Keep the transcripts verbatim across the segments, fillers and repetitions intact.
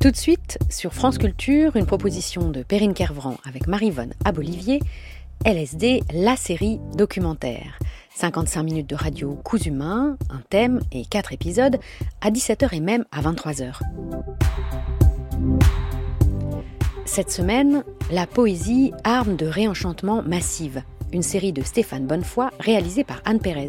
Tout de suite, sur France Culture, une proposition de Perrine Kervran avec Maryvonne Abolivier, L S D, la série documentaire. cinquante-cinq minutes de radio cousu main, un thème et quatre épisodes, à dix-sept heures et même à vingt-trois heures. Cette semaine, la poésie, arme de réenchantement massive. Une série de Stéphane Bonnefoy réalisée par Anne Pérez.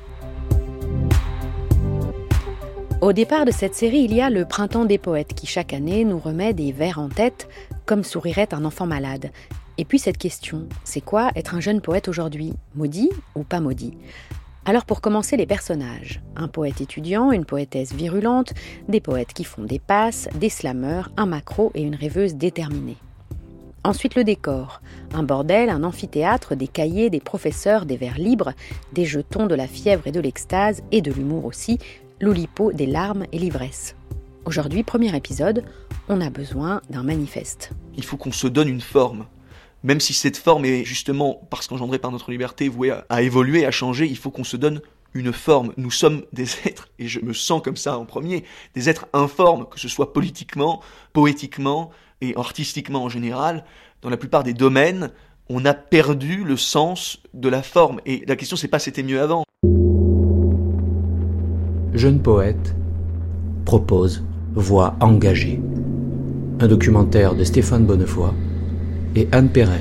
Au départ de cette série, il y a le Printemps des poètes qui chaque année nous remet des vers en tête comme sourirait un enfant malade. Et puis cette question, c'est quoi être un jeune poète aujourd'hui, maudit ou pas maudit ? Alors pour commencer, les personnages. Un poète étudiant, une poétesse virulente, des poètes qui font des passes, des slameurs, un macro et une rêveuse déterminée. Ensuite le décor. Un bordel, un amphithéâtre, des cahiers, des professeurs, des vers libres, des jetons, de la fièvre et de l'extase, et de l'humour aussi, l'oulipo, des larmes et l'ivresse. Aujourd'hui, premier épisode, on a besoin d'un manifeste. Il faut qu'on se donne une forme. Même si cette forme est justement, parce qu'engendrée par notre liberté, vouée à, à évoluer, à changer, il faut qu'on se donne une forme. Nous sommes des êtres, et je me sens comme ça en premier, des êtres informes, que ce soit politiquement, poétiquement et artistiquement en général. Dans la plupart des domaines, on a perdu le sens de la forme. Et la question, c'est pas c'était mieux avant. Jeune poète propose Voix engagée. Un documentaire de Stéphane Bonnefoy et Anne Pérez.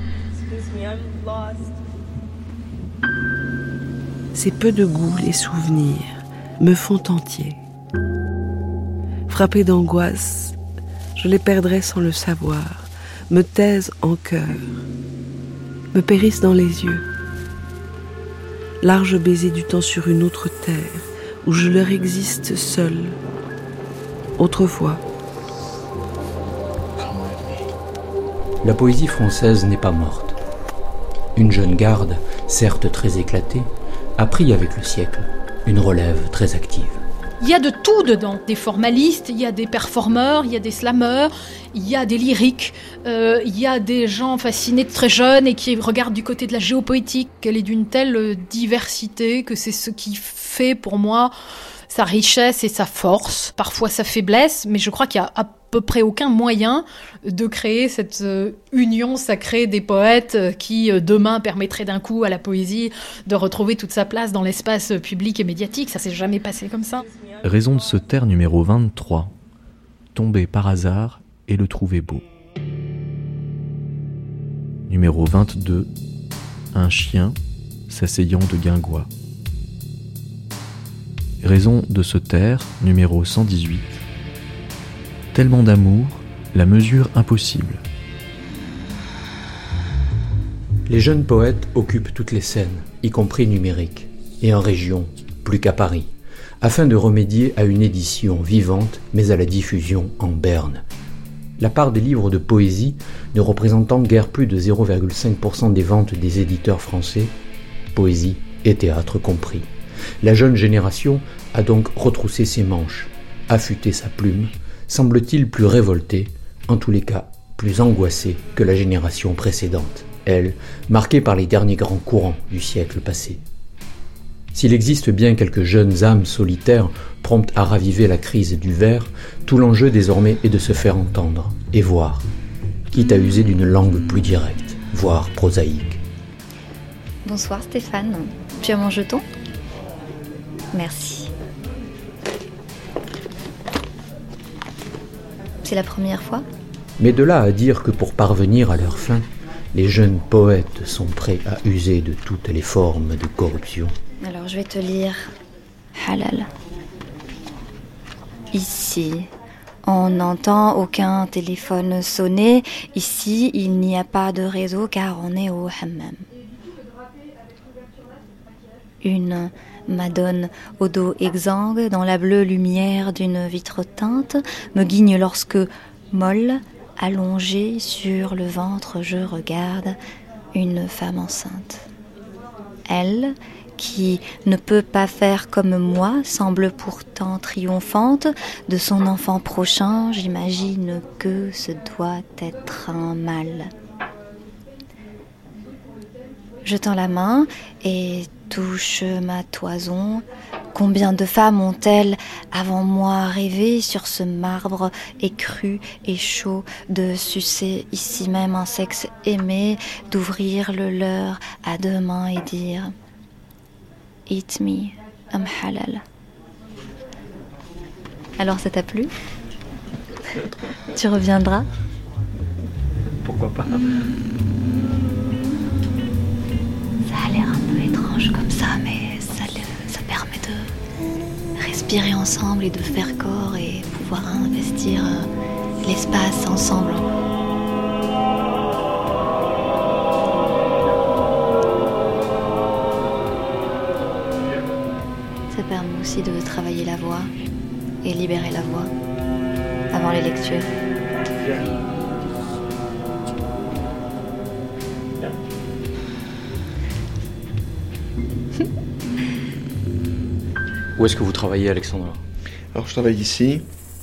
Ces peu de goût, les souvenirs, me font entier. Frappé d'angoisse, je les perdrai sans le savoir, me taisent en cœur, me périssent dans les yeux. Large baiser du temps sur une autre terre, où je leur existe seul. Autrefois. La poésie française n'est pas morte. Une jeune garde, certes très éclatée, a pris avec le siècle une relève très active. Il y a de tout dedans, des formalistes, il y a des performeurs, il y a des slameurs, il y a des lyriques, euh, il y a des gens fascinés de très jeunes et qui regardent du côté de la géopoétique. Elle est d'une telle diversité que c'est ce qui fait pour moi sa richesse et sa force, parfois sa faiblesse, mais je crois qu'il y a à peu près aucun moyen de créer cette euh, union sacrée des poètes euh, qui euh, demain permettrait d'un coup à la poésie de retrouver toute sa place dans l'espace public et médiatique. Ça s'est jamais passé comme ça. Raison de se taire numéro vingt-trois. Tomber par hasard et le trouver beau. Numéro vingt-deux. Un chien s'asseyant de guingois. Raison de se taire, numéro cent dix-huit. Tellement d'amour, la mesure impossible. Les jeunes poètes occupent toutes les scènes, y compris numériques, et en région, plus qu'à Paris, afin de remédier à une édition vivante, mais à la diffusion en berne. La part des livres de poésie ne représentant guère plus de zéro virgule cinq pour cent des ventes des éditeurs français, poésie et théâtre compris. La jeune génération a donc retroussé ses manches, affûté sa plume, semble-t-il plus révoltée, en tous les cas plus angoissée que la génération précédente, elle, marquée par les derniers grands courants du siècle passé. S'il existe bien quelques jeunes âmes solitaires promptes à raviver la crise du vers, tout l'enjeu désormais est de se faire entendre et voir, quitte à user d'une langue plus directe, voire prosaïque. Bonsoir Stéphane, tu as mon jeton ? Merci. C'est la première fois ? Mais de là à dire que pour parvenir à leur fin, les jeunes poètes sont prêts à user de toutes les formes de corruption. Alors je vais te lire Halal. Ici, on n'entend aucun téléphone sonner. Ici, il n'y a pas de réseau car on est au hammam. Une madone au dos exsangue dans la bleue lumière d'une vitre teinte me guigne lorsque, molle, allongée sur le ventre, je regarde une femme enceinte. Elle, qui ne peut pas faire comme moi, semble pourtant triomphante de son enfant prochain. J'imagine que ce doit être un mâle. Je tends la main et touche ma toison. Combien de femmes ont-elles, avant moi, rêvé sur ce marbre écru et chaud, de sucer ici même un sexe aimé, d'ouvrir le leur à deux mains et dire « Eat me, I'm halal ». Alors ça t'a plu ? Tu reviendras ? Pourquoi pas ? Ça a l'air un peu étrange comme ça, mais ça, ça permet de respirer ensemble et de faire corps et pouvoir investir l'espace ensemble. Ça permet aussi de travailler la voix et libérer la voix avant les lectures. Où est-ce que vous travaillez, Alexandre ? Alors je travaille ici,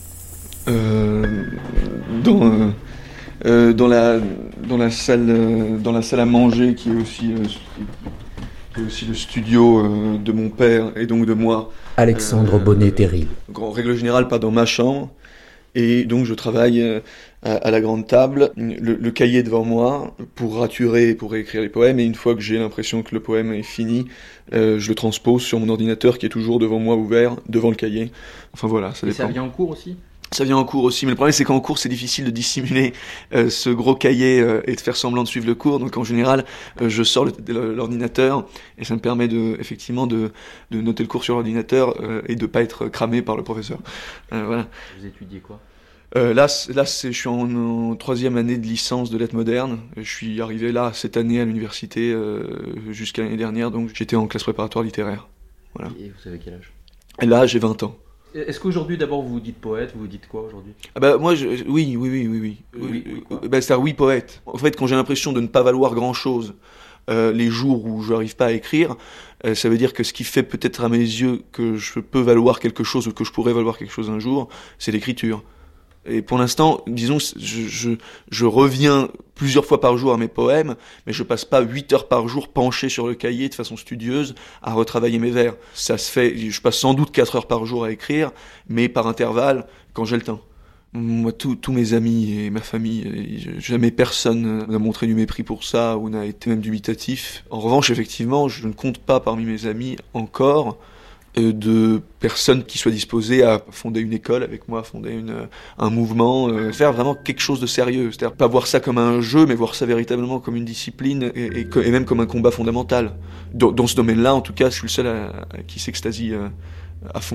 euh, dans, euh, euh, dans, la, dans, la salle, euh, dans la salle à manger qui est aussi, euh, qui est aussi le studio euh, de mon père et donc de moi. Alexandre euh, Bonnet-Terril. En règle générale, pas dans ma chambre. Et donc je travaille euh, à, à la grande table, le, le cahier devant moi, pour raturer, pour réécrire les poèmes. Et une fois que j'ai l'impression que le poème est fini, euh, je le transpose sur mon ordinateur qui est toujours devant moi, ouvert, devant le cahier. Enfin voilà, ça et dépend. Ça vient en cours aussi ? Ça vient en cours aussi, mais le problème c'est qu'en cours c'est difficile de dissimuler euh, ce gros cahier euh, et de faire semblant de suivre le cours. Donc en général, euh, je sors le, le, l'ordinateur et ça me permet de, effectivement de, de noter le cours sur l'ordinateur euh, et de pas être cramé par le professeur. Euh, voilà. Vous étudiez quoi ? Euh, là, là c'est, je suis en, en troisième année de licence de lettres modernes. Je suis arrivé là cette année à l'université euh, jusqu'à l'année dernière, donc j'étais en classe préparatoire littéraire. Voilà. Et vous avez quel âge ? Et là, j'ai vingt ans. Est-ce qu'aujourd'hui, d'abord, vous vous dites poète, vous vous dites quoi aujourd'hui ? Ah bah moi, je, oui, oui, oui, oui, oui. oui, oui euh, bah, c'est-à-dire oui, poète. En fait, quand j'ai l'impression de ne pas valoir grand-chose, euh, les jours où je n'arrive pas à écrire, euh, ça veut dire que ce qui fait peut-être à mes yeux que je peux valoir quelque chose ou que je pourrais valoir quelque chose un jour, c'est l'écriture. Et pour l'instant, disons, je, je, je reviens plusieurs fois par jour à mes poèmes, mais je passe pas huit heures par jour penché sur le cahier de façon studieuse à retravailler mes vers. Ça se fait, je passe sans doute quatre heures par jour à écrire, mais par intervalle, quand j'ai le temps. Moi, tous mes amis et ma famille, jamais personne n'a montré du mépris pour ça ou n'a été même dubitatif. En revanche, effectivement, je ne compte pas parmi mes amis encore de personnes qui soient disposées à fonder une école avec moi, à fonder une, un mouvement, euh, faire vraiment quelque chose de sérieux. C'est-à-dire pas voir ça comme un jeu, mais voir ça véritablement comme une discipline et, et, et même comme un combat fondamental. Dans, dans ce domaine-là, en tout cas, je suis le seul à, à qui s'extasie à, à fond.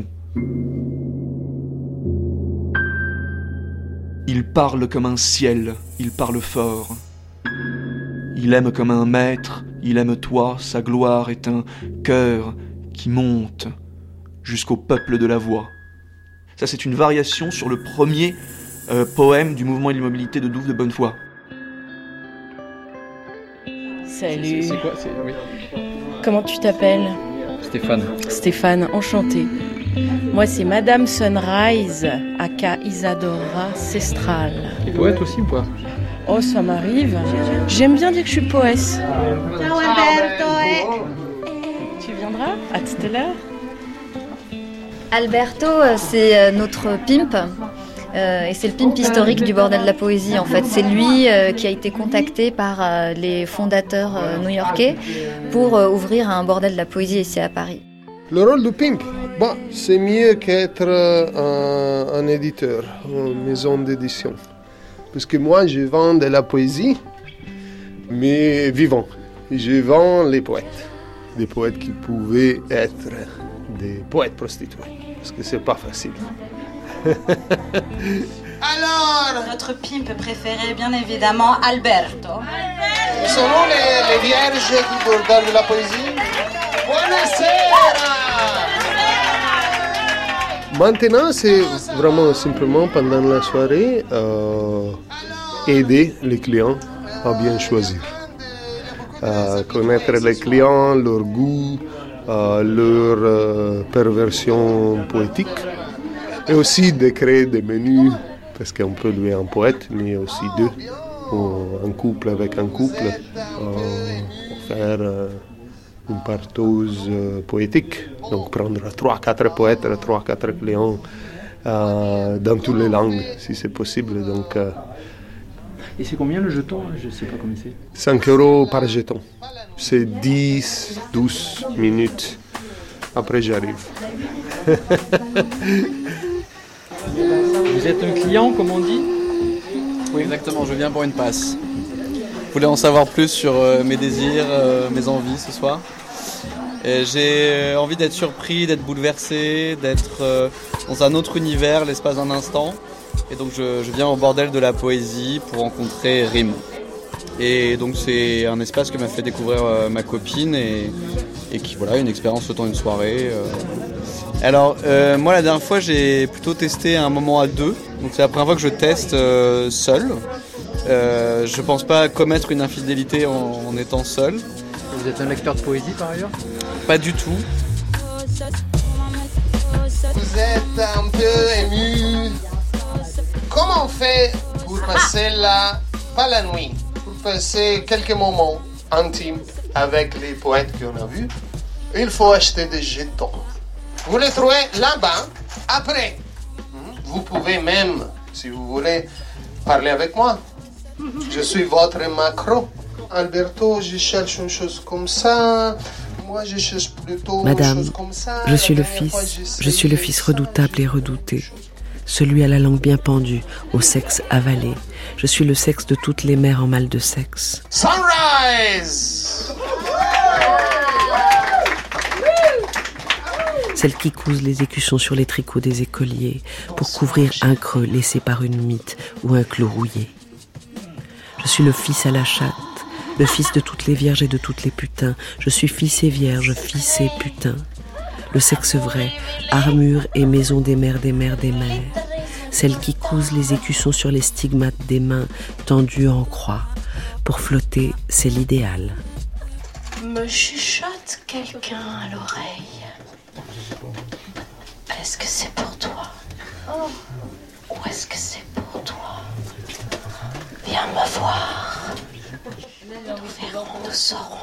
Il parle comme un ciel, il parle fort. Il aime comme un maître, il aime toi, sa gloire est un cœur qui monte jusqu'au peuple de la voix. Ça, c'est une variation sur le premier euh, poème du mouvement et de l'immobilité de Douve de Bonnefoy. Salut. C'est quoi c'est... Oui. Comment tu t'appelles ? Stéphane. Stéphane, enchanté. Moi, c'est Madame Sunrise, aka Isadora Cestral. Tu es poète aussi ou pas ? Oh, ça m'arrive. J'aime bien dire que je suis poète. Ciao Alberto. Tu viendras ? À tout à l'heure. Alberto, c'est notre pimp. Euh, et c'est le pimp historique du bordel de la poésie en fait. C'est lui euh, qui a été contacté par euh, les fondateurs euh, new-yorkais pour euh, ouvrir un bordel de la poésie ici à Paris. Le rôle du pimp, bon, c'est mieux qu'être un, un éditeur, une maison d'édition. Parce que moi, je vends de la poésie, mais vivant. Je vends les poètes. Des poètes qui pouvaient être des poètes prostitués. Parce que c'est pas facile. Alors, notre pimp préféré, bien évidemment, Alberto. Alberto. Sont nous les, les vierges du bordel de la poésie? Buonasera! Maintenant, c'est vraiment simplement pendant la soirée euh, aider les clients à bien choisir. Euh, connaître les clients, leur goût, euh, leur euh, perversion poétique. Et aussi de créer des menus, parce qu'on peut louer un poète, mais aussi deux, ou un couple avec un couple, euh, pour faire euh, une partose euh, poétique. Donc prendre trois quatre poètes, trois quatre clients euh, dans toutes les langues, si c'est possible. Donc, euh, Et c'est combien le jeton? Je ne sais pas combien c'est. cinq euros par jeton. C'est dix douze minutes. Après, j'arrive. Vous êtes un client, comme on dit? Oui, exactement, je viens pour une passe. Vous voulez en savoir plus sur euh, mes désirs, euh, mes envies ce soir? Et j'ai envie d'être surpris, d'être bouleversé, d'être euh, dans un autre univers l'espace d'un instant. Et donc je, je viens au bordel de la poésie pour rencontrer Rime. Et donc c'est un espace que m'a fait découvrir euh, ma copine et, et qui, voilà, une expérience autant une soirée. Euh. Alors euh, moi la dernière fois j'ai plutôt testé un moment à deux. Donc c'est la première fois que je teste euh, seul. Euh, je pense pas commettre une infidélité en, en étant seul. Vous êtes un lecteur de poésie par ailleurs? Pas du tout. Vous êtes un peu ému. Comment on fait pour passer la, pas la nuit, pour passer quelques moments intimes avec les poètes qu'on a vus? Il faut acheter des jetons. Vous les trouvez là-bas. Après, vous pouvez même, si vous voulez, parler avec moi. Je suis votre macro. Alberto, je cherche une chose comme ça. Moi, je cherche plutôt Madame, une chose comme ça. je suis le La dernière fois, fils, j'ai je suis le essayé fils ça. redoutable et redouté. Celui à la langue bien pendue, au sexe avalé. Je suis le sexe de toutes les mères en mal de sexe. Sunrise! Celles qui cousent les écussons sur les tricots des écoliers pour couvrir un creux laissé par une mythe ou un clou rouillé. Je suis le fils à la chatte, le fils de toutes les vierges et de toutes les putains. Je suis fils et vierge, fils et putain. Le sexe vrai, armure et maison des mères des mères des mères. Celles qui cousent les écussons sur les stigmates des mains tendues en croix. Pour flotter, c'est l'idéal. Me chuchote quelqu'un à l'oreille. Est-ce que c'est pour toi? Ou est-ce que c'est pour toi? Viens me voir. Nous verrons, nous saurons.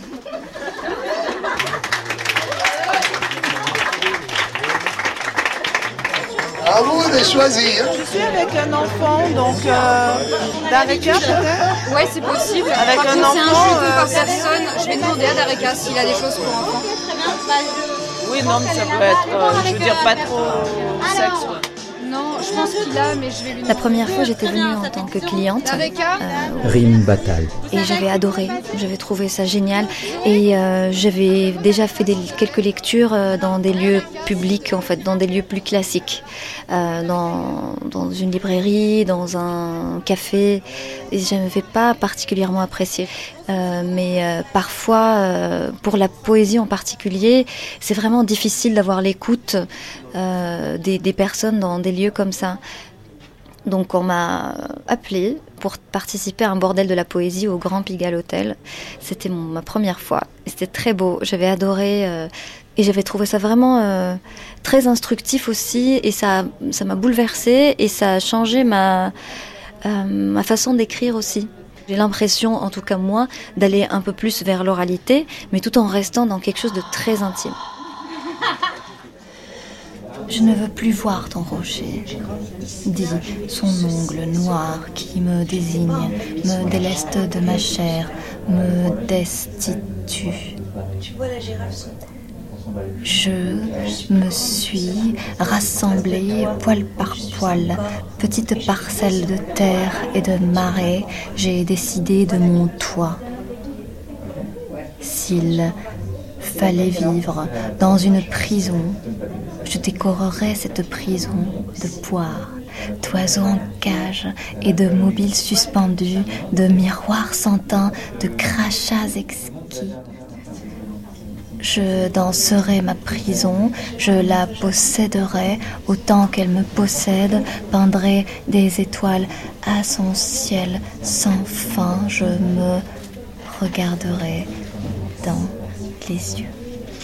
À vous de choisir. Je suis avec un enfant, donc euh, d'Areka peut-être? Ouais, c'est possible. Avec Par un contre, enfant, c'est un jeton euh, par personne. Je vais demander à Dareka s'il a des choses pour enfants. Oui, non, mais ça peut être, euh, je veux dire, pas trop sexe. Ouais. Non, je pense qu'il a, mais je vais lui demander. La première fois, j'étais venue en tant que cliente. Dareka euh, Rime Bataille. Et j'avais adoré, j'avais trouvé ça génial. Et euh, j'avais déjà fait des, quelques lectures euh, dans des lieux publics, en fait, dans des lieux plus classiques. Euh, dans, dans une librairie, dans un café. Et je n'avais pas particulièrement apprécié. Euh, mais euh, parfois, euh, pour la poésie en particulier, c'est vraiment difficile d'avoir l'écoute euh, des, des personnes dans des lieux comme ça. Donc on m'a appelée pour participer à un bordel de la poésie au Grand Pigalle Hotel. C'était mon, ma première fois. Et c'était très beau, j'avais adoré euh, et j'avais trouvé ça vraiment euh, très instructif aussi. Et ça, ça m'a bouleversée et ça a changé ma, euh, ma façon d'écrire aussi. J'ai l'impression, en tout cas moi, d'aller un peu plus vers l'oralité, mais tout en restant dans quelque chose de très intime. Je ne veux plus voir ton rocher, dit son ongle noir qui me désigne, me déleste de ma chair, me destitue. Tu vois la girafe sauter. Je me suis rassemblée poil par poil, petite parcelle de terre et de marais, j'ai décidé de mon toit. S'il fallait vivre dans une prison, je décorerais cette prison de poires, d'oiseaux en cage et de mobiles suspendus, de miroirs sans teint, de crachats exquis. Je danserai ma prison, je la posséderai autant qu'elle me possède, peindrai des étoiles à son ciel sans fin, je me regarderai dans les yeux.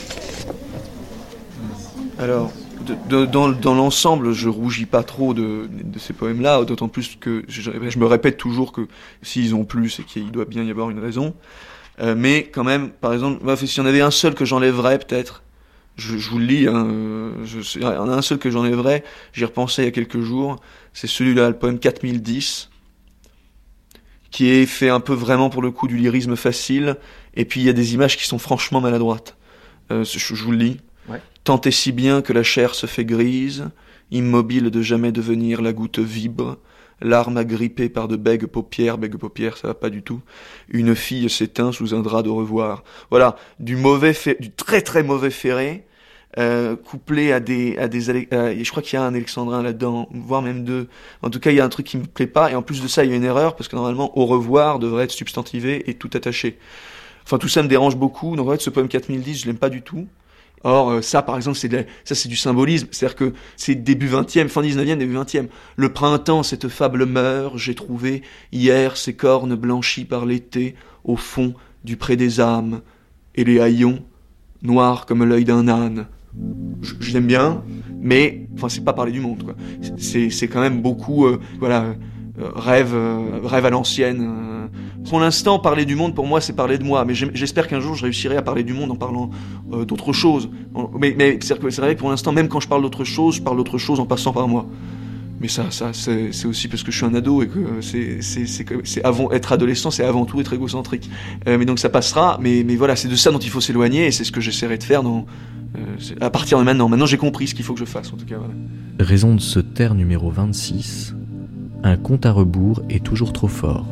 Alors, de, de, dans, dans l'ensemble, je rougis pas trop de, de ces poèmes-là, d'autant plus que je, je me répète toujours que s'ils ont plu, c'est qu'il doit bien y avoir une raison. Euh, mais quand même, par exemple, bah, s'il y en avait un seul que j'enlèverais peut-être, Je, je vous le lis, hein, je, il y en a un seul que j'en ai vrai, j'y repensais il y a quelques jours, c'est celui-là, le poème quatre mille dix, qui est fait un peu vraiment pour le coup du lyrisme facile, et puis il y a des images qui sont franchement maladroites. Euh, je, je vous le lis. Ouais. Tant et si bien que la chair se fait grise, immobile de jamais devenir, la goutte vibre, l'arme agrippée par de bègues paupières, bègues paupières, ça va pas du tout. Une fille s'éteint sous un drap de revoir. Voilà, du mauvais, fait, du très très mauvais ferré, euh, couplé à des, à des, euh, je crois qu'il y a un alexandrin là-dedans, voire même deux. En tout cas, il y a un truc qui me plaît pas, et en plus de ça, il y a une erreur parce que normalement, au revoir devrait être substantivé et tout attaché. Enfin, tout ça me dérange beaucoup. Donc en fait, ce poème quatre mille dix, je l'aime pas du tout. Or, euh, ça, par exemple, c'est de la, ça, c'est du symbolisme. C'est-à-dire que c'est début vingtième, fin dix-neuvième, début vingtième. Le printemps, cette fable meurt, j'ai trouvé hier ses cornes blanchies par l'été au fond du pré des âmes, et les haillons, noirs comme l'œil d'un âne. Je, je l'aime bien, mais, enfin, c'est pas parler du monde, quoi. C'est, c'est quand même beaucoup, euh, voilà, euh, rêve, euh, rêve à l'ancienne. Euh. Pour l'instant, parler du monde, pour moi, c'est parler de moi. Mais j'espère qu'un jour, je réussirai à parler du monde en parlant euh, d'autre chose. Mais, mais c'est vrai que pour l'instant, même quand je parle d'autre chose, je parle d'autre chose en passant par moi. Mais ça, ça c'est, c'est aussi parce que je suis un ado et que c'est, c'est, c'est, c'est avant, être adolescent, c'est avant tout être égocentrique. Euh, mais donc ça passera. Mais, mais voilà, c'est de ça dont il faut s'éloigner et c'est ce que j'essaierai de faire dans, euh, à partir de maintenant. Maintenant, j'ai compris ce qu'il faut que je fasse, en tout cas. Voilà. Raison de se taire numéro vingt-six. Un compte à rebours est toujours trop fort.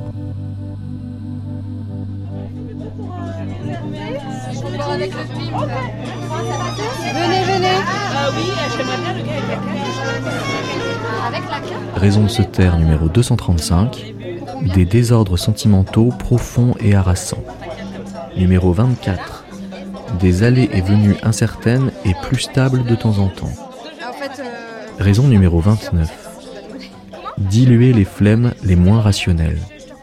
Avec le film. Venez, venez. Ah oui, j'aimerais bien le gars avec la carte. Avec la carte. Raison de se taire numéro deux cent trente-cinq. Des désordres sentimentaux profonds et harassants. Numéro vingt-quatre. Des allées et venues incertaines et plus stables de temps en temps. Raison numéro vingt-neuf. Diluer les flemmes les moins rationnelles.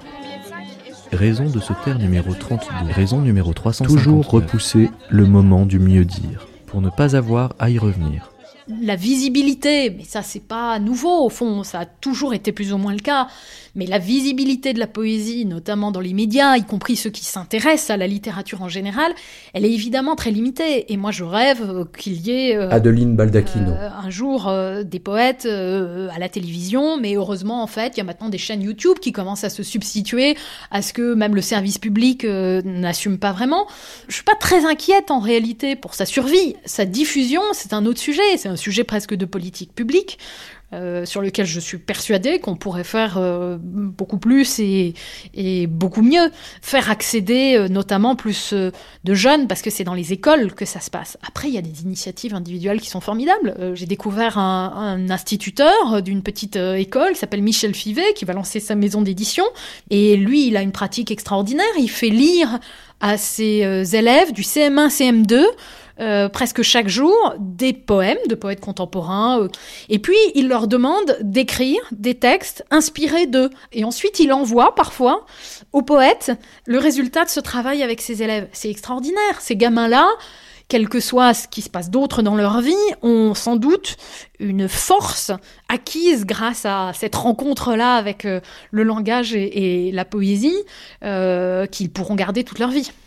Raison de se taire numéro trente-deux. Raison numéro trois cent cinquante-neuf. Toujours repousser le moment du mieux dire, pour ne pas avoir à y revenir. La visibilité, mais ça c'est pas nouveau au fond, ça a toujours été plus ou moins le cas, mais la visibilité de la poésie, notamment dans les médias, y compris ceux qui s'intéressent à la littérature en général, elle est évidemment très limitée. Et moi je rêve qu'il y ait euh, Adeline Baldacchino. Euh, un jour euh, des poètes euh, à la télévision, mais heureusement en fait il y a maintenant des chaînes YouTube qui commencent à se substituer à ce que même le service public euh, n'assume pas vraiment. Je suis pas très inquiète en réalité pour sa survie. Sa diffusion, c'est un autre sujet, c'est un sujet presque de politique publique. Euh, sur lequel je suis persuadée qu'on pourrait faire euh, beaucoup plus et, et beaucoup mieux. Faire accéder euh, notamment plus euh, de jeunes, parce que c'est dans les écoles que ça se passe. Après, il y a des initiatives individuelles qui sont formidables. Euh, j'ai découvert un, un instituteur d'une petite euh, école qui s'appelle Michel Fivet, qui va lancer sa maison d'édition. Et lui, il a une pratique extraordinaire. Il fait lire à ses euh, élèves du C M un, C M deux, Euh, presque chaque jour, des poèmes de poètes contemporains. Euh, et puis, il leur demande d'écrire des textes inspirés d'eux. Et ensuite, il envoie parfois aux poètes le résultat de ce travail avec ses élèves. C'est extraordinaire. Ces gamins-là, quel que soit ce qui se passe d'autre dans leur vie, ont sans doute une force acquise grâce à cette rencontre-là avec euh, le langage et, et la poésie euh, qu'ils pourront garder toute leur vie.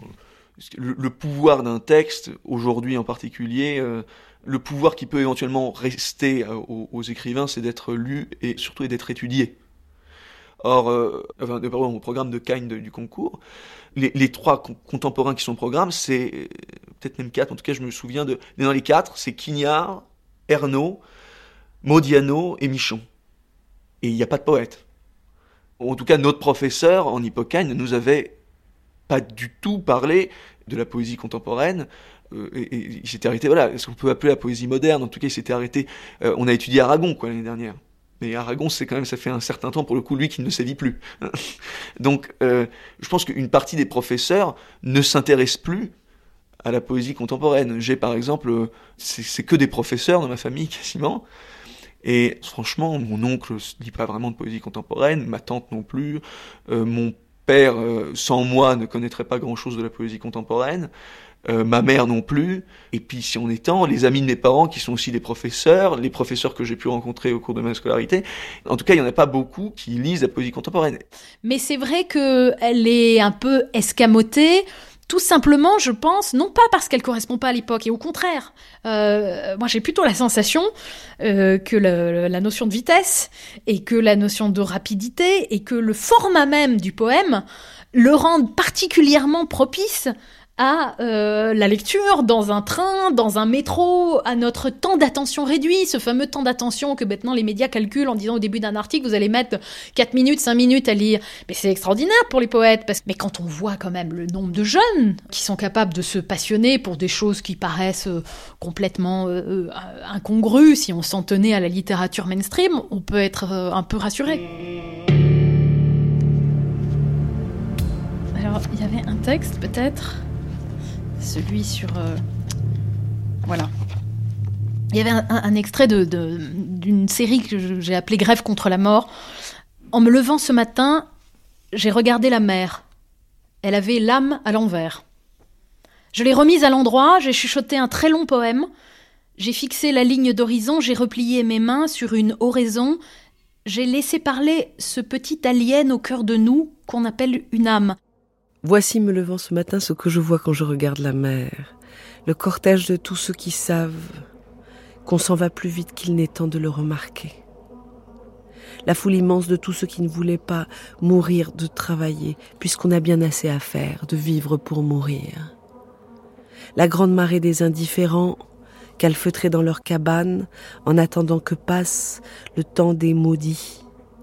Le, le pouvoir d'un texte, aujourd'hui en particulier, euh, le pouvoir qui peut éventuellement rester euh, aux, aux écrivains, c'est d'être lu et surtout d'être étudié. Or, euh, enfin, pardon, au programme de Cagne de, du concours, les, les trois con- contemporains qui sont au programme, c'est euh, peut-être même quatre, en tout cas je me souviens de... Dans les quatre, c'est Quignard, Ernaud, Modiano et Michon. Et il n'y a pas de poète. En tout cas, notre professeur en Hippocagne nous avait pas du tout parlé de la poésie contemporaine, euh, et, et il s'était arrêté, voilà, ce qu'on peut appeler la poésie moderne, en tout cas il s'était arrêté, euh, on a étudié Aragon, quoi, l'année dernière. Mais Aragon, c'est quand même, ça fait un certain temps, pour le coup, lui, qui ne sévit plus. Donc, euh, je pense qu'une partie des professeurs ne s'intéressent plus à la poésie contemporaine. J'ai, par exemple, euh, c'est, c'est que des professeurs dans ma famille, quasiment. Et franchement, mon oncle ne lit pas vraiment de poésie contemporaine, ma tante non plus, euh, mon père, euh, sans moi, ne connaîtrait pas grand-chose de la poésie contemporaine, euh, ma mère non plus, et puis si on étend, les amis de mes parents qui sont aussi des professeurs, les professeurs que j'ai pu rencontrer au cours de ma scolarité, en tout cas, il n'y en a pas beaucoup qui lisent la poésie contemporaine. Mais c'est vrai qu'elle est un peu escamotée, Tout simplement, je pense, non pas parce qu'elle correspond pas à l'époque, et au contraire. Euh, moi, j'ai plutôt la sensation euh, que le, la notion de vitesse, et que la notion de rapidité, et que le format même du poème le rendent particulièrement propice à euh, la lecture dans un train, dans un métro, à notre temps d'attention réduit, ce fameux temps d'attention que maintenant les médias calculent en disant au début d'un article, vous allez mettre quatre minutes, cinq minutes à lire. Mais c'est extraordinaire pour les poètes, parce que mais quand on voit quand même le nombre de jeunes qui sont capables de se passionner pour des choses qui paraissent euh, complètement euh, incongrues, si on s'en tenait à la littérature mainstream, on peut être euh, un peu rassuré. Alors, il y avait un texte peut-être, celui sur... Euh, voilà. Il y avait un, un, un extrait de, de, d'une série que j'ai appelée Grève contre la mort. En me levant ce matin, j'ai regardé la mer. Elle avait l'âme à l'envers. Je l'ai remise à l'endroit, j'ai chuchoté un très long poème. J'ai fixé la ligne d'horizon, j'ai replié mes mains sur une oraison. J'ai laissé parler ce petit alien au cœur de nous qu'on appelle une âme. Voici me levant ce matin ce que je vois quand je regarde la mer. Le cortège de tous ceux qui savent qu'on s'en va plus vite qu'il n'est temps de le remarquer. La foule immense de tous ceux qui ne voulaient pas mourir de travailler, puisqu'on a bien assez à faire de vivre pour mourir. La grande marée des indifférents, calfeutrés dans leurs cabanes, en attendant que passe le temps des maudits.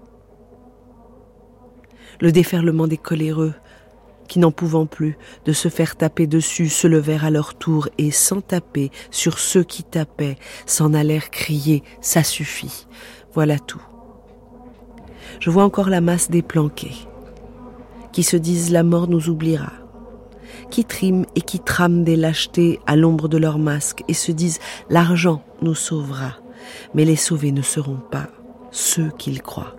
Le déferlement des coléreux, qui n'en pouvant plus de se faire taper dessus, se levèrent à leur tour et, sans taper sur ceux qui tapaient, s'en allèrent crier « ça suffit ». Voilà tout. Je vois encore la masse des planqués, qui se disent « la mort nous oubliera », qui triment et qui trament des lâchetés à l'ombre de leurs masques et se disent « l'argent nous sauvera », mais les sauvés ne seront pas ceux qu'ils croient.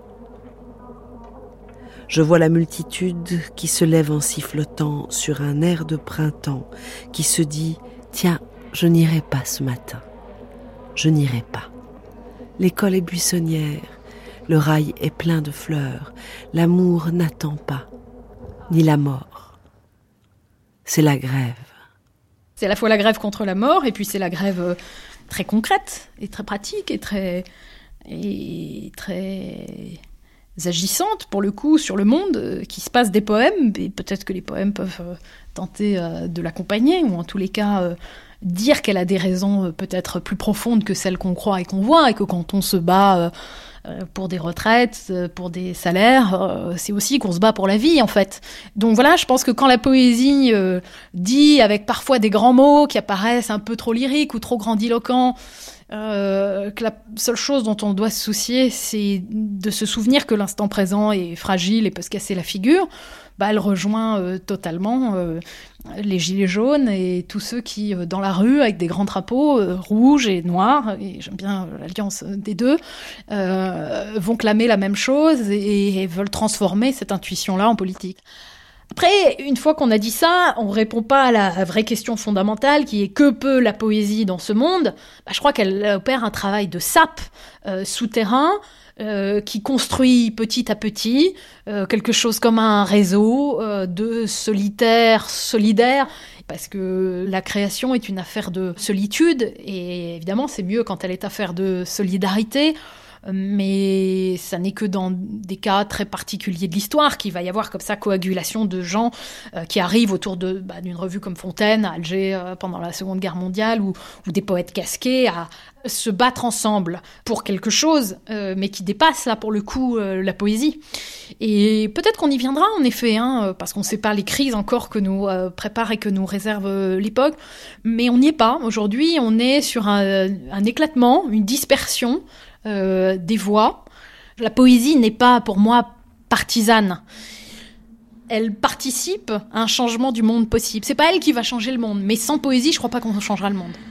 Je vois la multitude qui se lève en sifflotant sur un air de printemps, qui se dit « Tiens, je n'irai pas ce matin, je n'irai pas. L'école est buissonnière, le rail est plein de fleurs, l'amour n'attend pas, ni la mort. C'est la grève. » C'est à la fois la grève contre la mort, et puis c'est la grève très concrète, et très pratique, et très... et très... agissante, pour le coup, sur le monde, euh, qui se passe des poèmes, et peut-être que les poèmes peuvent euh, tenter euh, de l'accompagner, ou en tous les cas euh, dire qu'elle a des raisons euh, peut-être plus profondes que celles qu'on croit et qu'on voit, et que quand on se bat euh, euh, pour des retraites, euh, pour des salaires, euh, c'est aussi qu'on se bat pour la vie, en fait. Donc voilà, je pense que quand la poésie euh, dit, avec parfois des grands mots qui apparaissent un peu trop lyriques ou trop grandiloquents, Euh, que la seule chose dont on doit se soucier, c'est de se souvenir que l'instant présent est fragile et peut se casser la figure, bah, elle rejoint euh, totalement euh, les gilets jaunes et tous ceux qui, euh, dans la rue, avec des grands drapeaux euh, rouges et noirs, et j'aime bien l'alliance des deux, euh, vont clamer la même chose et, et veulent transformer cette intuition-là en politique. Après, une fois qu'on a dit ça, on répond pas à la vraie question fondamentale qui est que peut la poésie dans ce monde. Bah, je crois qu'elle opère un travail de sape euh, souterrain euh, qui construit petit à petit euh, quelque chose comme un réseau euh, de solitaires solidaires, parce que la création est une affaire de solitude et évidemment c'est mieux quand elle est affaire de solidarité. Mais ça n'est que dans des cas très particuliers de l'histoire qu'il va y avoir comme ça coagulation de gens euh, qui arrivent autour de, bah, d'une revue comme Fontaine à Alger euh, pendant la Seconde Guerre mondiale, ou, ou des poètes casqués à se battre ensemble pour quelque chose, euh, mais qui dépasse là pour le coup euh, la poésie. Et peut-être qu'on y viendra en effet, hein, parce qu'on ne sait pas les crises encore que nous euh, prépare et que nous réserve euh, l'époque, mais on n'y est pas. Aujourd'hui, on est sur un, un éclatement, une dispersion Euh, des voix. La poésie n'est pas, pour moi, partisane. Elle participe à un changement du monde possible. C'est pas elle qui va changer le monde, mais sans poésie, je crois pas qu'on changera le monde.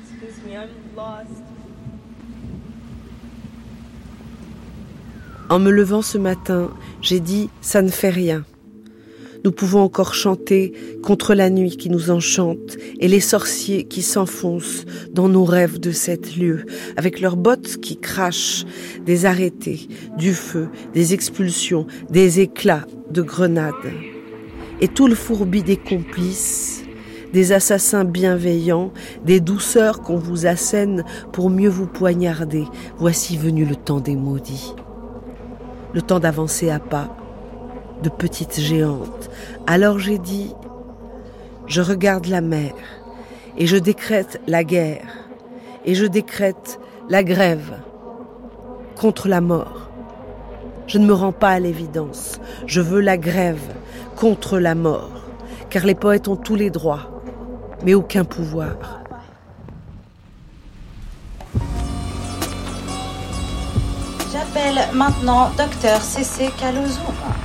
En me levant ce matin, j'ai dit « ça ne fait rien ». Nous pouvons encore chanter contre la nuit qui nous enchante et les sorciers qui s'enfoncent dans nos rêves de sept lieues, avec leurs bottes qui crachent des arrêtés, du feu, des expulsions, des éclats de grenades. Et tout le fourbi des complices des assassins bienveillants, des douceurs qu'on vous assène pour mieux vous poignarder. Voici venu le temps des maudits. Le temps d'avancer à pas, de petites géantes. Alors j'ai dit, je regarde la mer, et je décrète la guerre, et je décrète la grève contre la mort. Je ne me rends pas à l'évidence, je veux la grève contre la mort, car les poètes ont tous les droits, mais aucun pouvoir. J'appelle maintenant Docteur Cécé Calozum.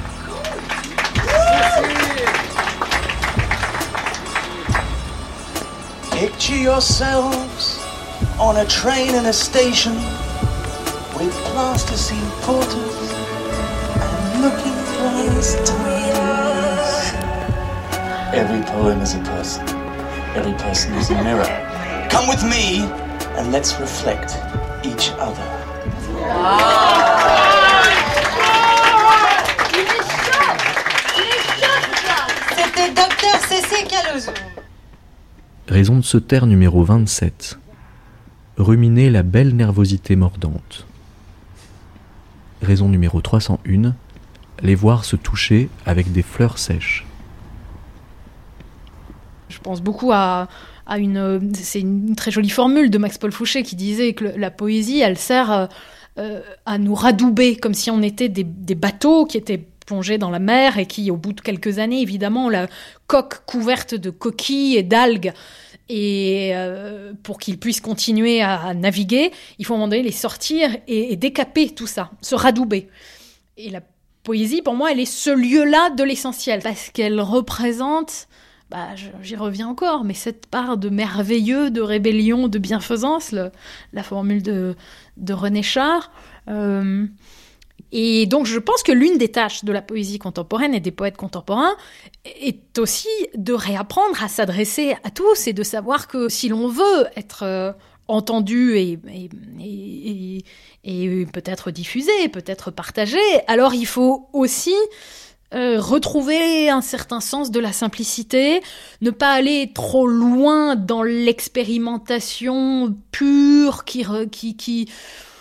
Picture yourselves on a train in a station with plasticine porters and looking glass tires. Every poem is a person. Every person is a mirror. Come with me and let's reflect each other. C'était Docteur Cécé Calozum. Raison de se taire numéro vingt-sept. Ruminer la belle nervosité mordante. Raison numéro trois cent un. Les voir se toucher avec des fleurs sèches. Je pense beaucoup à, à une... C'est une très jolie formule de Max-Paul Fouché qui disait que le, la poésie, elle sert euh, à nous radouber, comme si on était des, des bateaux qui étaient plongés dans la mer et qui, au bout de quelques années, évidemment, la coque couverte de coquilles et d'algues, et euh, pour qu'ils puissent continuer à, à naviguer, il faut à un moment donné les sortir et, et décaper tout ça, se radouber. Et la poésie, pour moi, elle est ce lieu-là de l'essentiel, parce qu'elle représente, bah, j'y reviens encore, mais cette part de merveilleux, de rébellion, de bienfaisance, le, la formule de, de René Char. Euh, Et donc, je pense que l'une des tâches de la poésie contemporaine et des poètes contemporains est aussi de réapprendre à s'adresser à tous et de savoir que si l'on veut être euh, entendu et, et, et, et, et peut-être diffusé, peut-être partagé, alors il faut aussi euh, retrouver un certain sens de la simplicité, ne pas aller trop loin dans l'expérimentation pure qui... qui, qui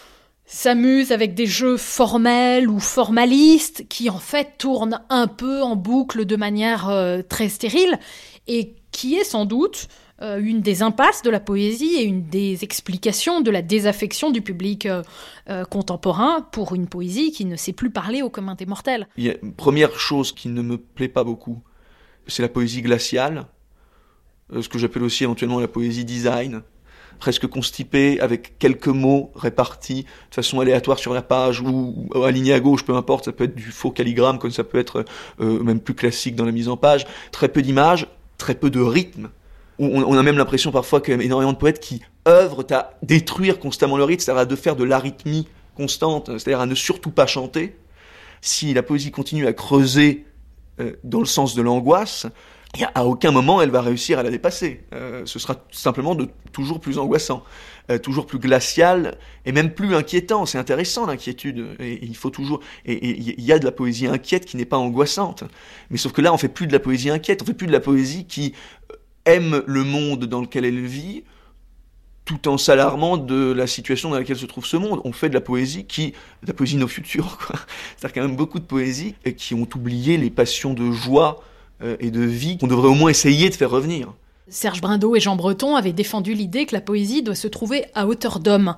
s'amuse avec des jeux formels ou formalistes qui en fait tournent un peu en boucle de manière euh, très stérile et qui est sans doute euh, une des impasses de la poésie et une des explications de la désaffection du public euh, euh, contemporain pour une poésie qui ne sait plus parler au commun des mortels. Il y a une première chose qui ne me plaît pas beaucoup, c'est la poésie glaciale, euh, ce que j'appelle aussi éventuellement la poésie design, presque constipé, avec quelques mots répartis de façon aléatoire sur la page ou, ou alignés à gauche, peu importe, ça peut être du faux calligramme, comme ça peut être euh, même plus classique dans la mise en page. Très peu d'images, très peu de rythme. On, on a même l'impression parfois qu'il y a énormément de poètes qui œuvrent à détruire constamment le rythme, c'est-à-dire à de faire de l'arythmie constante, c'est-à-dire à ne surtout pas chanter. Si la poésie continue à creuser euh, dans le sens de l'angoisse, et à aucun moment elle va réussir à la dépasser. Euh, ce sera simplement de toujours plus angoissant, euh, toujours plus glacial et même plus inquiétant. C'est intéressant l'inquiétude. Et, et il faut toujours. Et il y a de la poésie inquiète qui n'est pas angoissante. Mais sauf que là, on fait plus de la poésie inquiète. On fait plus de la poésie qui aime le monde dans lequel elle vit, tout en s'alarmant de la situation dans laquelle se trouve ce monde. On fait de la poésie qui, de la poésie no future, quoi. C'est-à-dire qu'il y a même beaucoup de poésies qui ont oublié les passions de joie et de vie qu'on devrait au moins essayer de faire revenir. Serge Brindeau et Jean Breton avaient défendu l'idée que la poésie doit se trouver à hauteur d'homme.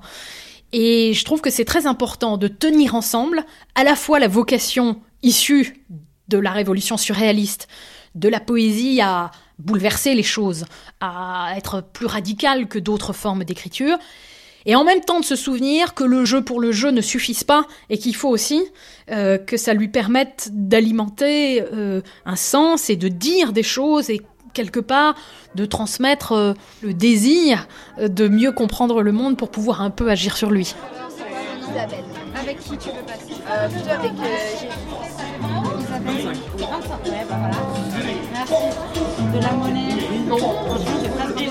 Et je trouve que c'est très important de tenir ensemble à la fois la vocation issue de la révolution surréaliste, de la poésie à bouleverser les choses, à être plus radicale que d'autres formes d'écriture, et en même temps de se souvenir que le jeu pour le jeu ne suffise pas et qu'il faut aussi euh, que ça lui permette d'alimenter euh, un sens et de dire des choses et quelque part de transmettre euh, le désir euh, de mieux comprendre le monde pour pouvoir un peu agir sur lui. Isabelle, avec qui tu veux passer euh, Plutôt avec euh, Isabelle. vingt-cinq, ouais, bah voilà. Merci. De la monnaie. Bon, ensuite, j'ai plein de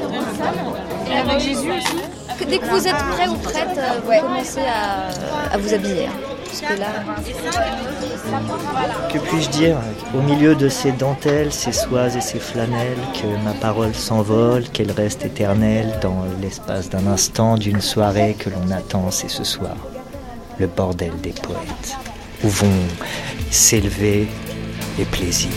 et avec Jésus aussi. Dès que vous êtes prêt ou prête, vous ouais. commencez à, à vous habiller. Parce que là... Que puis-je dire? Au milieu de ces dentelles, ces soies et ces flanelles, que ma parole s'envole, qu'elle reste éternelle dans l'espace d'un instant, d'une soirée que l'on attend, c'est ce soir, le bordel des poètes, où vont s'élever les plaisirs.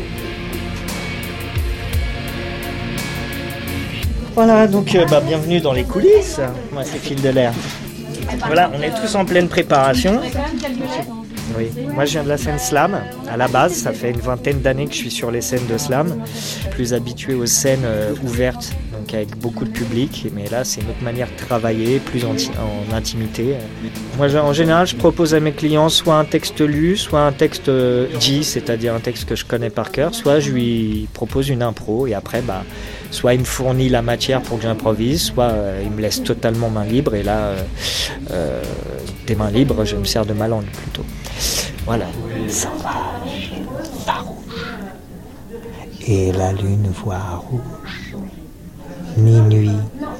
Voilà, donc euh, bah, bienvenue dans les coulisses. Moi, c'est Fil de l'air. Voilà, on est tous en pleine préparation. Oui. Moi, je viens de la scène slam. À la base, ça fait une vingtaine d'années que je suis sur les scènes de slam, plus habitué aux scènes euh, ouvertes, donc avec beaucoup de public. Mais là, c'est une autre manière de travailler, plus en, en intimité. Moi, en général, je propose à mes clients soit un texte lu, soit un texte dit, c'est-à-dire un texte que je connais par cœur, soit je lui propose une impro et après, bah, soit il me fournit la matière pour que j'improvise, soit euh, il me laisse totalement main libre. Et là, euh, euh, des mains libres, je me sers de ma langue plutôt. Voilà. Sauvage, farouche, et la lune voit rouge, ni nuit,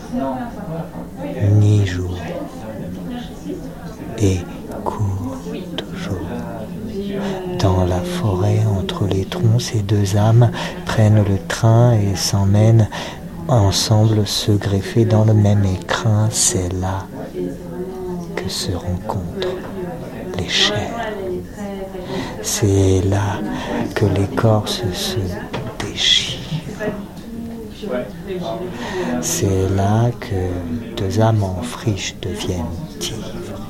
ni jour, et court toujours. Dans la forêt, entre les troncs, ces deux âmes prennent le train et s'emmènent ensemble se greffer dans le même écrin. C'est là que se rencontrent les chairs. C'est là que l'écorce se déchire. C'est là que deux âmes en friche deviennent ivres.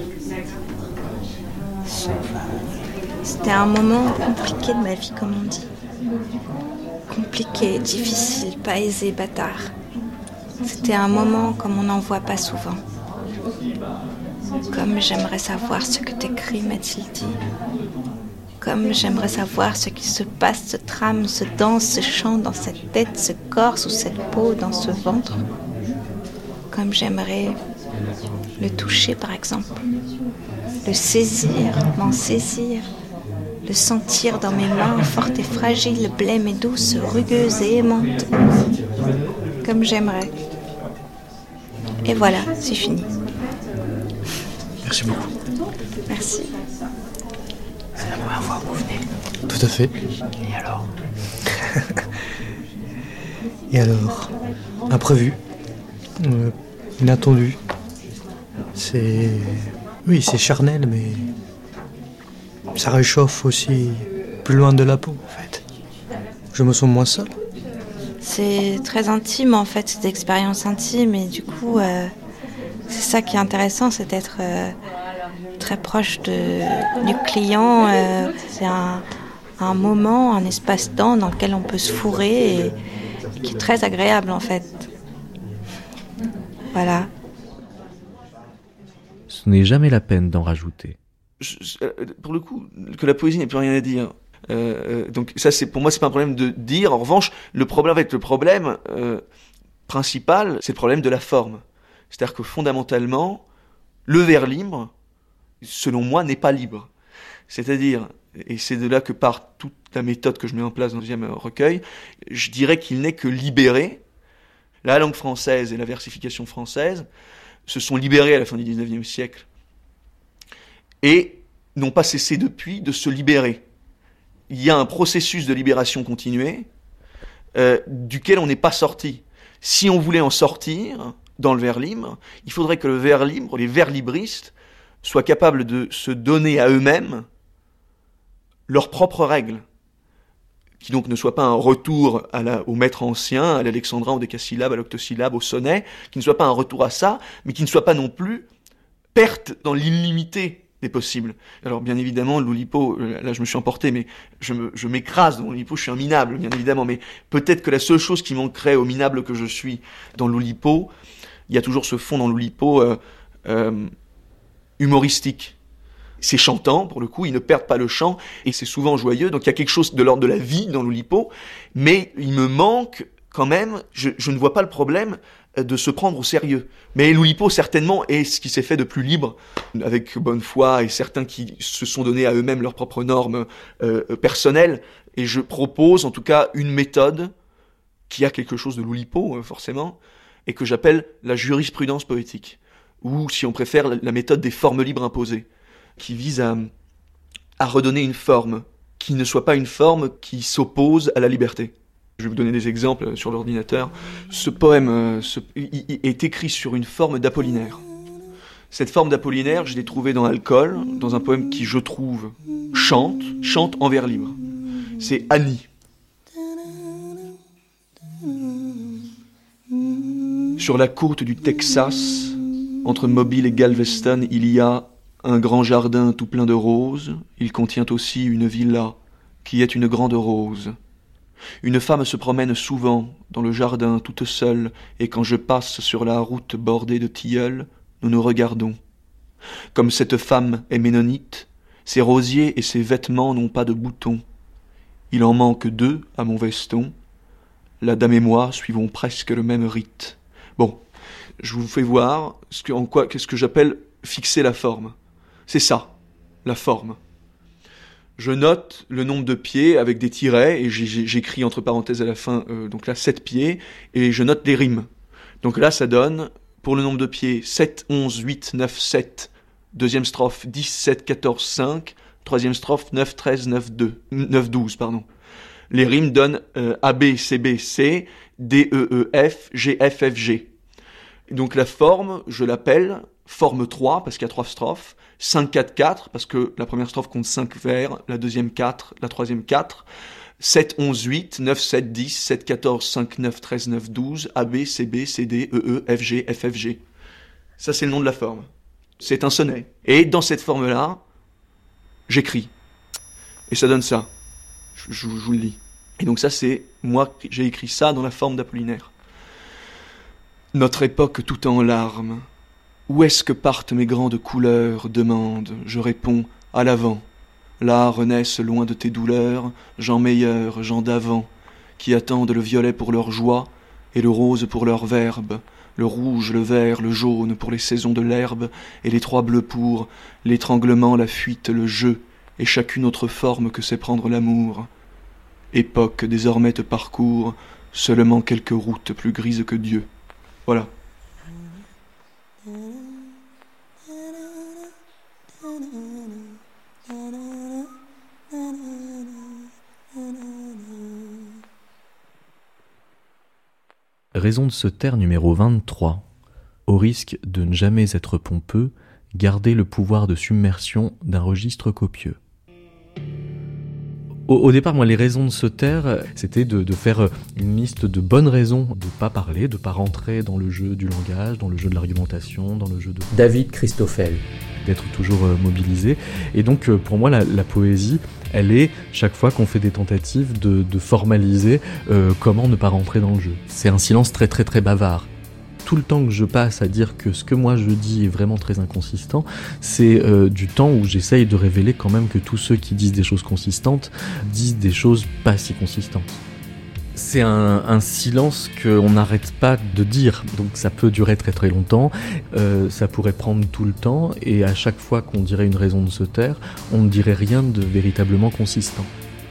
Sauvages. C'était un moment compliqué de ma vie, comme on dit. Compliqué, difficile, pas aisé, bâtard. C'était un moment comme on n'en voit pas souvent. Comme j'aimerais savoir ce que t'écris, m'a-t-il dit. Comme j'aimerais savoir ce qui se passe, se trame, se danse, se chante dans cette tête, ce corps sous cette peau, dans ce ventre. Comme j'aimerais le toucher, par exemple. Le saisir, m'en saisir. Le sentir dans mes mains, forte et fragile, blême et douce, rugueuse et aimante. Comme j'aimerais. Et voilà, c'est fini. Merci beaucoup. Merci. C'est la première fois que vous venez. Tout à fait. Et alors Et alors Imprévu. Euh, inattendu. C'est... Oui, c'est charnel, mais... ça réchauffe aussi plus loin de la peau, en fait. Je me sens moins seul. C'est très intime, en fait, cette expérience intime. Et du coup, euh, c'est ça qui est intéressant, c'est d'être euh, très proche de, du client. Euh, c'est un, un moment, un espace-temps dans lequel on peut se fourrer et, et qui est très agréable, en fait. Voilà. Ce n'est jamais la peine d'en rajouter. Je, pour le coup, que la poésie n'ait plus rien à dire. Euh, donc ça, c'est pour moi, c'est pas un problème de dire. En revanche, le problème avec le problème euh, principal, c'est le problème de la forme. C'est-à-dire que fondamentalement, le vers libre, selon moi, n'est pas libre. C'est-à-dire, et c'est de là que part toute la méthode que je mets en place dans le deuxième recueil, je dirais qu'il n'est que libéré. La langue française et la versification française se sont libérés à la fin du dix-neuvième siècle et n'ont pas cessé depuis de se libérer. Il y a un processus de libération continuée euh, duquel on n'est pas sorti. Si on voulait en sortir dans le vers libre, il faudrait que le vers libre, les vers libristes, soient capables de se donner à eux-mêmes leurs propres règles, qui donc ne soient pas un retour à la, au maître ancien, à l'alexandrin, au décasyllabe, à l'octosyllabe, au sonnet, qui ne soit pas un retour à ça, mais qui ne soit pas non plus perte dans l'illimité des possibles. Alors bien évidemment, l'Oulipo, là je me suis emporté, mais je, me, je m'écrase dans l'Oulipo, je suis un minable, bien évidemment, mais peut-être que la seule chose qui manquerait au minable que je suis dans l'Oulipo, il y a toujours ce fond dans l'Oulipo euh, euh, humoristique. C'est chantant, pour le coup, ils ne perdent pas le chant, et c'est souvent joyeux, donc il y a quelque chose de l'ordre de la vie dans l'Oulipo, mais il me manque quand même, je, je ne vois pas le problème de se prendre au sérieux. Mais l'Oulipo, certainement, est ce qui s'est fait de plus libre, avec bonne foi, et certains qui se sont donnés à eux-mêmes leurs propres normes euh, personnelles, et je propose en tout cas une méthode qui a quelque chose de l'Oulipo, euh, forcément, et que j'appelle la jurisprudence poétique, ou, si on préfère, la méthode des formes libres imposées. qui vise à, à redonner une forme, qui ne soit pas une forme qui s'oppose à la liberté. Je vais vous donner des exemples sur l'ordinateur. Ce poème euh, ce, il, il est écrit sur une forme d'Apollinaire. Cette forme d'Apollinaire, je l'ai trouvée dans Alcool, dans un poème qui, je trouve, chante, chante en vers libre. C'est Annie. Sur la côte du Texas, entre Mobile et Galveston, il y a un grand jardin tout plein de roses. Il contient aussi une villa qui est une grande rose. Une femme se promène souvent dans le jardin toute seule, et quand je passe sur la route bordée de tilleuls, nous nous regardons. Comme cette femme est ménonite, ses rosiers et ses vêtements n'ont pas de boutons. Il en manque deux à mon veston. La dame et moi suivons presque le même rite. Bon, je vous fais voir ce que, en quoi, qu'est-ce que j'appelle fixer la forme. C'est ça, la forme. Je note le nombre de pieds avec des tirets, et j'ai, j'écris entre parenthèses à la fin, euh, donc là, sept pieds, et je note les rimes. Donc là, ça donne, pour le nombre de pieds, sept, onze, huit, neuf, sept, deuxième strophe, dix, sept, quatorze, cinq, troisième strophe, neuf, treize, neuf, deux, neuf, douze, pardon. Les rimes donnent euh, A, B, C, B, C, D, E, E, F, G, F, F, G. Donc la forme, je l'appelle forme trois, parce qu'il y a trois strophes, cinq, quatre, quatre, parce que la première strophe compte cinq vers, la deuxième quatre, la troisième quatre, sept, onze, huit, neuf, sept, dix, sept, quatorze, cinq, neuf, treize, neuf, douze, A, B, C, B, C, D, E, E, F, G, F, F, G. Ça, c'est le nom de la forme. C'est un sonnet. Et dans cette forme-là, j'écris. Et ça donne ça. Je, je, je vous le lis. Et donc ça, c'est moi, j'ai écrit ça dans la forme d'Apollinaire. Notre époque tout en larmes. Où est-ce que partent mes grandes couleurs, demande, je réponds, à l'avant. Là renaissent loin de tes douleurs, gens meilleurs, gens d'avant, qui attendent le violet pour leur joie, et le rose pour leur verbe, le rouge, le vert, le jaune pour les saisons de l'herbe, et les trois bleus pour l'étranglement, la fuite, le jeu, et chacune autre forme que sait prendre l'amour. Époque désormais te parcourt, seulement quelques routes plus grises que Dieu. Voilà. Raison de se taire numéro vingt-trois. Au risque de ne jamais être pompeux, garder le pouvoir de submersion d'un registre copieux. Au, au départ, moi, les raisons de se taire, c'était de, de faire une liste de bonnes raisons de ne pas parler, de ne pas rentrer dans le jeu du langage, dans le jeu de l'argumentation, dans le jeu de... David Christoffel. D'être toujours euh, mobilisé. Et donc, euh, pour moi, la, la poésie, elle est, chaque fois qu'on fait des tentatives de, de formaliser euh, comment ne pas rentrer dans le jeu. C'est un silence très très très bavard. Tout le temps que je passe à dire que ce que moi je dis est vraiment très inconsistant, c'est euh, du temps où j'essaye de révéler quand même que tous ceux qui disent des choses consistantes disent des choses pas si consistantes. C'est un, un silence qu'on n'arrête pas de dire, donc ça peut durer très très longtemps, euh, ça pourrait prendre tout le temps, et à chaque fois qu'on dirait une raison de se taire, on ne dirait rien de véritablement consistant.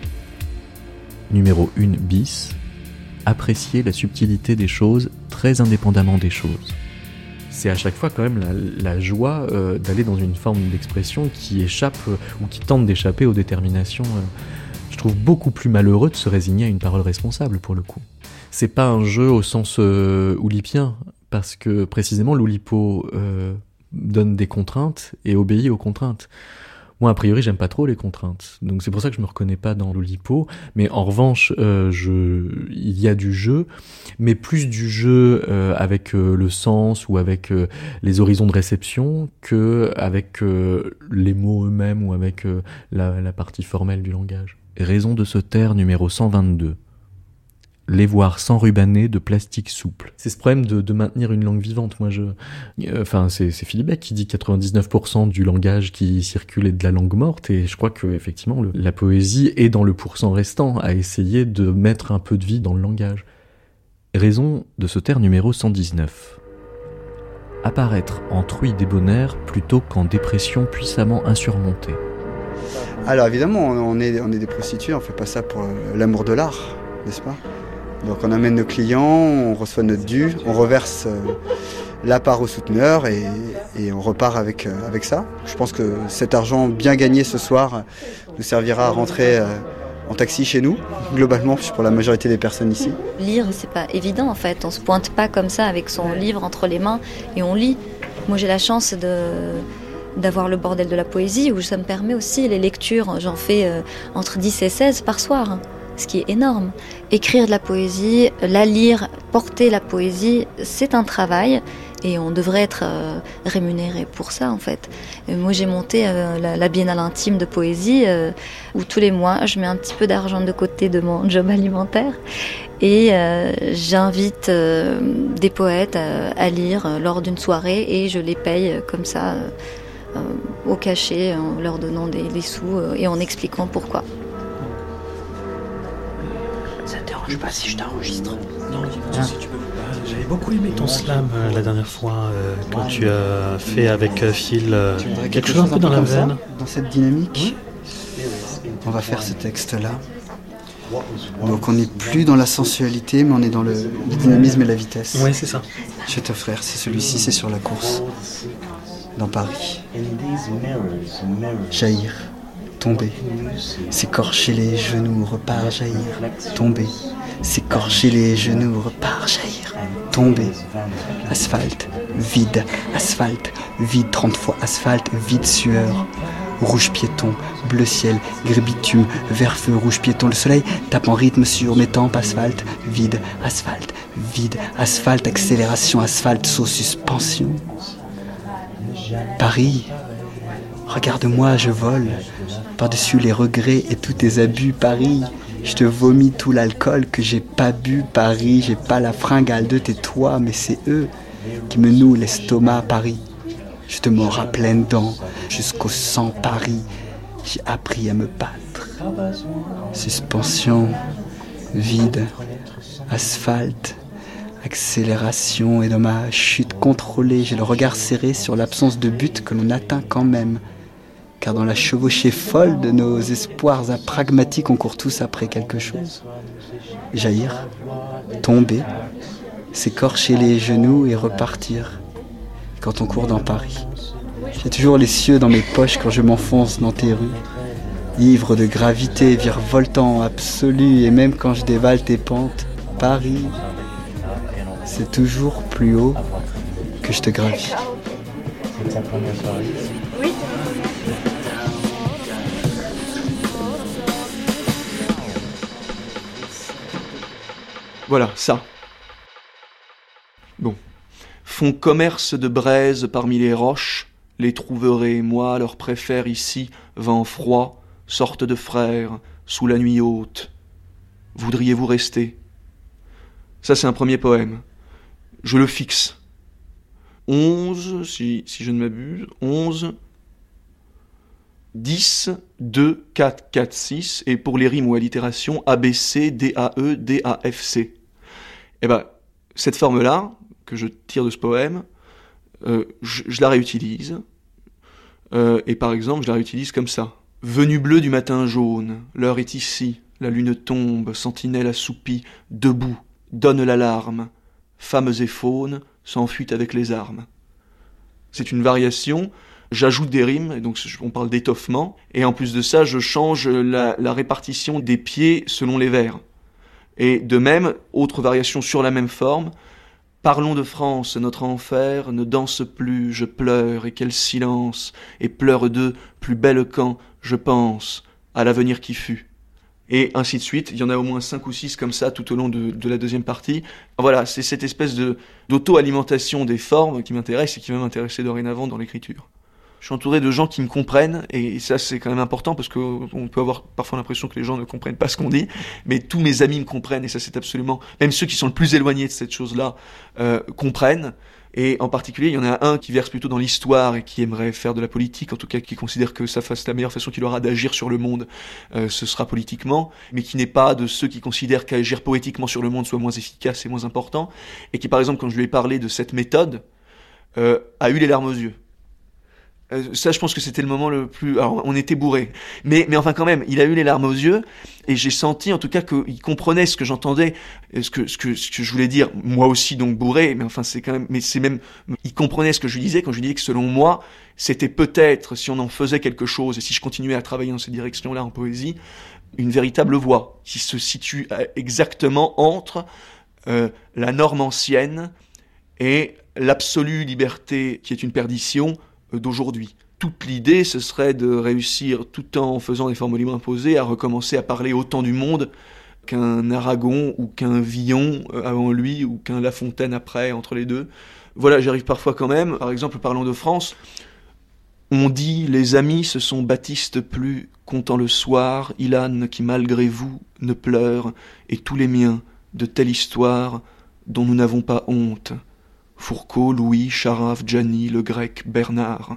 Numéro un bis. Apprécier la subtilité des choses très indépendamment des choses. C'est à chaque fois quand même la, la joie euh, d'aller dans une forme d'expression qui échappe euh, ou qui tente d'échapper aux déterminations. Euh, je trouve beaucoup plus malheureux de se résigner à une parole responsable pour le coup. C'est pas un jeu au sens euh, oulipien, parce que précisément l'oulipo euh, donne des contraintes et obéit aux contraintes. Moi, a priori, j'aime pas trop les contraintes, donc c'est pour ça que je me reconnais pas dans l'oulipo, mais en revanche, euh, je... il y a du jeu, mais plus du jeu euh, avec euh, le sens ou avec euh, les horizons de réception que avec euh, les mots eux-mêmes ou avec euh, la, la partie formelle du langage. Raison de se taire numéro cent vingt-deux. Les voir s'enrubanner de plastique souple. C'est ce problème de, de maintenir une langue vivante. Moi, je, euh, enfin, c'est, c'est Philibert qui dit que quatre-vingt-dix-neuf pour cent du langage qui circule est de la langue morte, et je crois que effectivement, le, la poésie est dans le pourcent restant à essayer de mettre un peu de vie dans le langage. Raison de se taire numéro cent dix-neuf. Apparaître en truie débonnaire plutôt qu'en dépression puissamment insurmontée. Alors évidemment, on est, on est des prostituées, on fait pas ça pour l'amour de l'art, n'est-ce pas ? Donc on amène nos clients, on reçoit notre dû, on reverse la part aux souteneurs et, et on repart avec, euh, avec ça. Je pense que cet argent bien gagné ce soir nous servira à rentrer euh, en taxi chez nous, globalement, pour la majorité des personnes ici. Lire, c'est pas évident en fait. On se pointe pas comme ça avec son livre entre les mains et on lit. Moi, j'ai la chance de, d'avoir le bordel de la poésie où ça me permet aussi les lectures. J'en fais euh, entre dix et seize par soir, ce qui est énorme. Écrire de la poésie, la lire, porter la poésie, c'est un travail. Et on devrait être euh, rémunéré pour ça, en fait. Et moi, j'ai monté euh, la, la Biennale intime de poésie, euh, où tous les mois, je mets un petit peu d'argent de côté de mon job alimentaire. Et euh, j'invite euh, des poètes à, à lire euh, lors d'une soirée, et je les paye euh, comme ça, euh, euh, au cachet, en leur donnant des, des sous euh, et en expliquant pourquoi. Ça te dérange pas si je t'enregistre? Non, dis-moi si tu veux. J'avais beaucoup aimé ton slam euh, la dernière fois euh, que ouais, tu as fait avec euh, Phil. Euh, quelque, quelque chose un peu dans la veine. Ça, dans cette dynamique, oui. On va faire ce texte-là. Donc on n'est plus dans la sensualité, mais on est dans le, le dynamisme et la vitesse. Oui, c'est ça. Je vais t'offrir, c'est celui-ci, c'est sur la course. Dans Paris. Jaillir. Tomber, s'écorcher les genoux, repart jaillir, tomber, s'écorcher les genoux, repart jaillir, tomber, asphalte, vide, asphalte, vide, trente fois asphalte, vide sueur, rouge piéton, bleu ciel, gris bitume, vert feu, rouge piéton, le soleil tape en rythme sur mes tempes, asphalte, vide, asphalte, vide, asphalte, accélération, asphalte, saut, suspension, Paris, regarde-moi, je vole. Par-dessus les regrets et tous tes abus, Paris. Je te vomis tout l'alcool que j'ai pas bu, Paris. J'ai pas la fringale de tes toits, mais c'est eux qui me nouent l'estomac, Paris. Je te mords à pleines dents jusqu'au sang, Paris. J'ai appris à me battre. Suspension, vide, asphalte, accélération. Et dans ma chute contrôlée, j'ai le regard serré sur l'absence de but que l'on atteint quand même. Car dans la chevauchée folle de nos espoirs pragmatiques, on court tous après quelque chose. Jaillir, tomber, s'écorcher les genoux et repartir. Quand on court dans Paris, j'ai toujours les cieux dans mes poches quand je m'enfonce dans tes rues. Ivre de gravité, virevoltant, absolu, et même quand je dévale tes pentes, Paris, c'est toujours plus haut que je te gravis. C'est ta première soirée? Oui. Voilà, ça. Bon. Font commerce de braises parmi les roches, les trouverez, moi, leur préfère ici, vent froid, sorte de frères, sous la nuit haute. Voudriez-vous rester? Ça, c'est un premier poème. Je le fixe. Onze, si, si je ne m'abuse, onze, dix, deux, quatre, quatre, six, et pour les rimes ou allitérations, A B C, D A E, D A F C. Eh ben, cette forme-là, que je tire de ce poème, euh, je, je la réutilise, euh, et par exemple, je la réutilise comme ça. Venu bleu du matin jaune, l'heure est ici, la lune tombe, sentinelle assoupie, debout, donne l'alarme, femmes et faunes s'enfuient avec les armes. C'est une variation, j'ajoute des rimes, et donc on parle d'étoffement, et en plus de ça, je change la, la répartition des pieds selon les vers. Et de même, autre variation sur la même forme, parlons de France, notre enfer ne danse plus, je pleure, et quel silence, et pleure d'eux, plus belle quand, je pense, à l'avenir qui fut. Et ainsi de suite, il y en a au moins cinq ou six comme ça tout au long de, de la deuxième partie. Voilà, c'est cette espèce de, d'auto-alimentation des formes qui m'intéresse et qui va m'intéresser dorénavant dans l'écriture. Je suis entouré de gens qui me comprennent, et ça c'est quand même important parce qu'on peut avoir parfois l'impression que les gens ne comprennent pas ce qu'on dit, mais tous mes amis me comprennent, et ça c'est absolument, même ceux qui sont le plus éloignés de cette chose-là, euh, comprennent. Et en particulier, il y en a un qui verse plutôt dans l'histoire et qui aimerait faire de la politique, en tout cas qui considère que ça fasse la meilleure façon qu'il aura d'agir sur le monde, euh, ce sera politiquement, mais qui n'est pas de ceux qui considèrent qu'agir poétiquement sur le monde soit moins efficace et moins important, et qui par exemple, quand je lui ai parlé de cette méthode, euh, a eu les larmes aux yeux. Euh, ça, je pense que c'était le moment le plus... Alors, on était bourrés. Mais, mais enfin, quand même, il a eu les larmes aux yeux, et j'ai senti, en tout cas, qu'il comprenait ce que j'entendais, ce que, ce que, ce que je voulais dire. Moi aussi, donc, bourré, mais enfin, c'est quand même... Mais c'est même... Il comprenait ce que je lui disais quand je lui disais que, selon moi, c'était peut-être, si on en faisait quelque chose, et si je continuais à travailler dans cette direction-là en poésie, une véritable voie, qui se situe exactement entre euh, la norme ancienne et l'absolue liberté, qui est une perdition, euh, d'aujourd'hui. Toute l'idée, ce serait de réussir, tout en faisant des formes libres imposées, à recommencer à parler autant du monde qu'un Aragon ou qu'un Villon avant lui, ou qu'un La Fontaine après, entre les deux. Voilà, j'y arrive parfois quand même. Par exemple, parlons de France. On dit, les amis, ce sont Baptiste plus, comptant le soir, Ilan qui malgré vous ne pleure, et tous les miens, de telle histoire dont nous n'avons pas honte. Fourcault, Louis, Charave, Gianni, Le Grec, Bernard.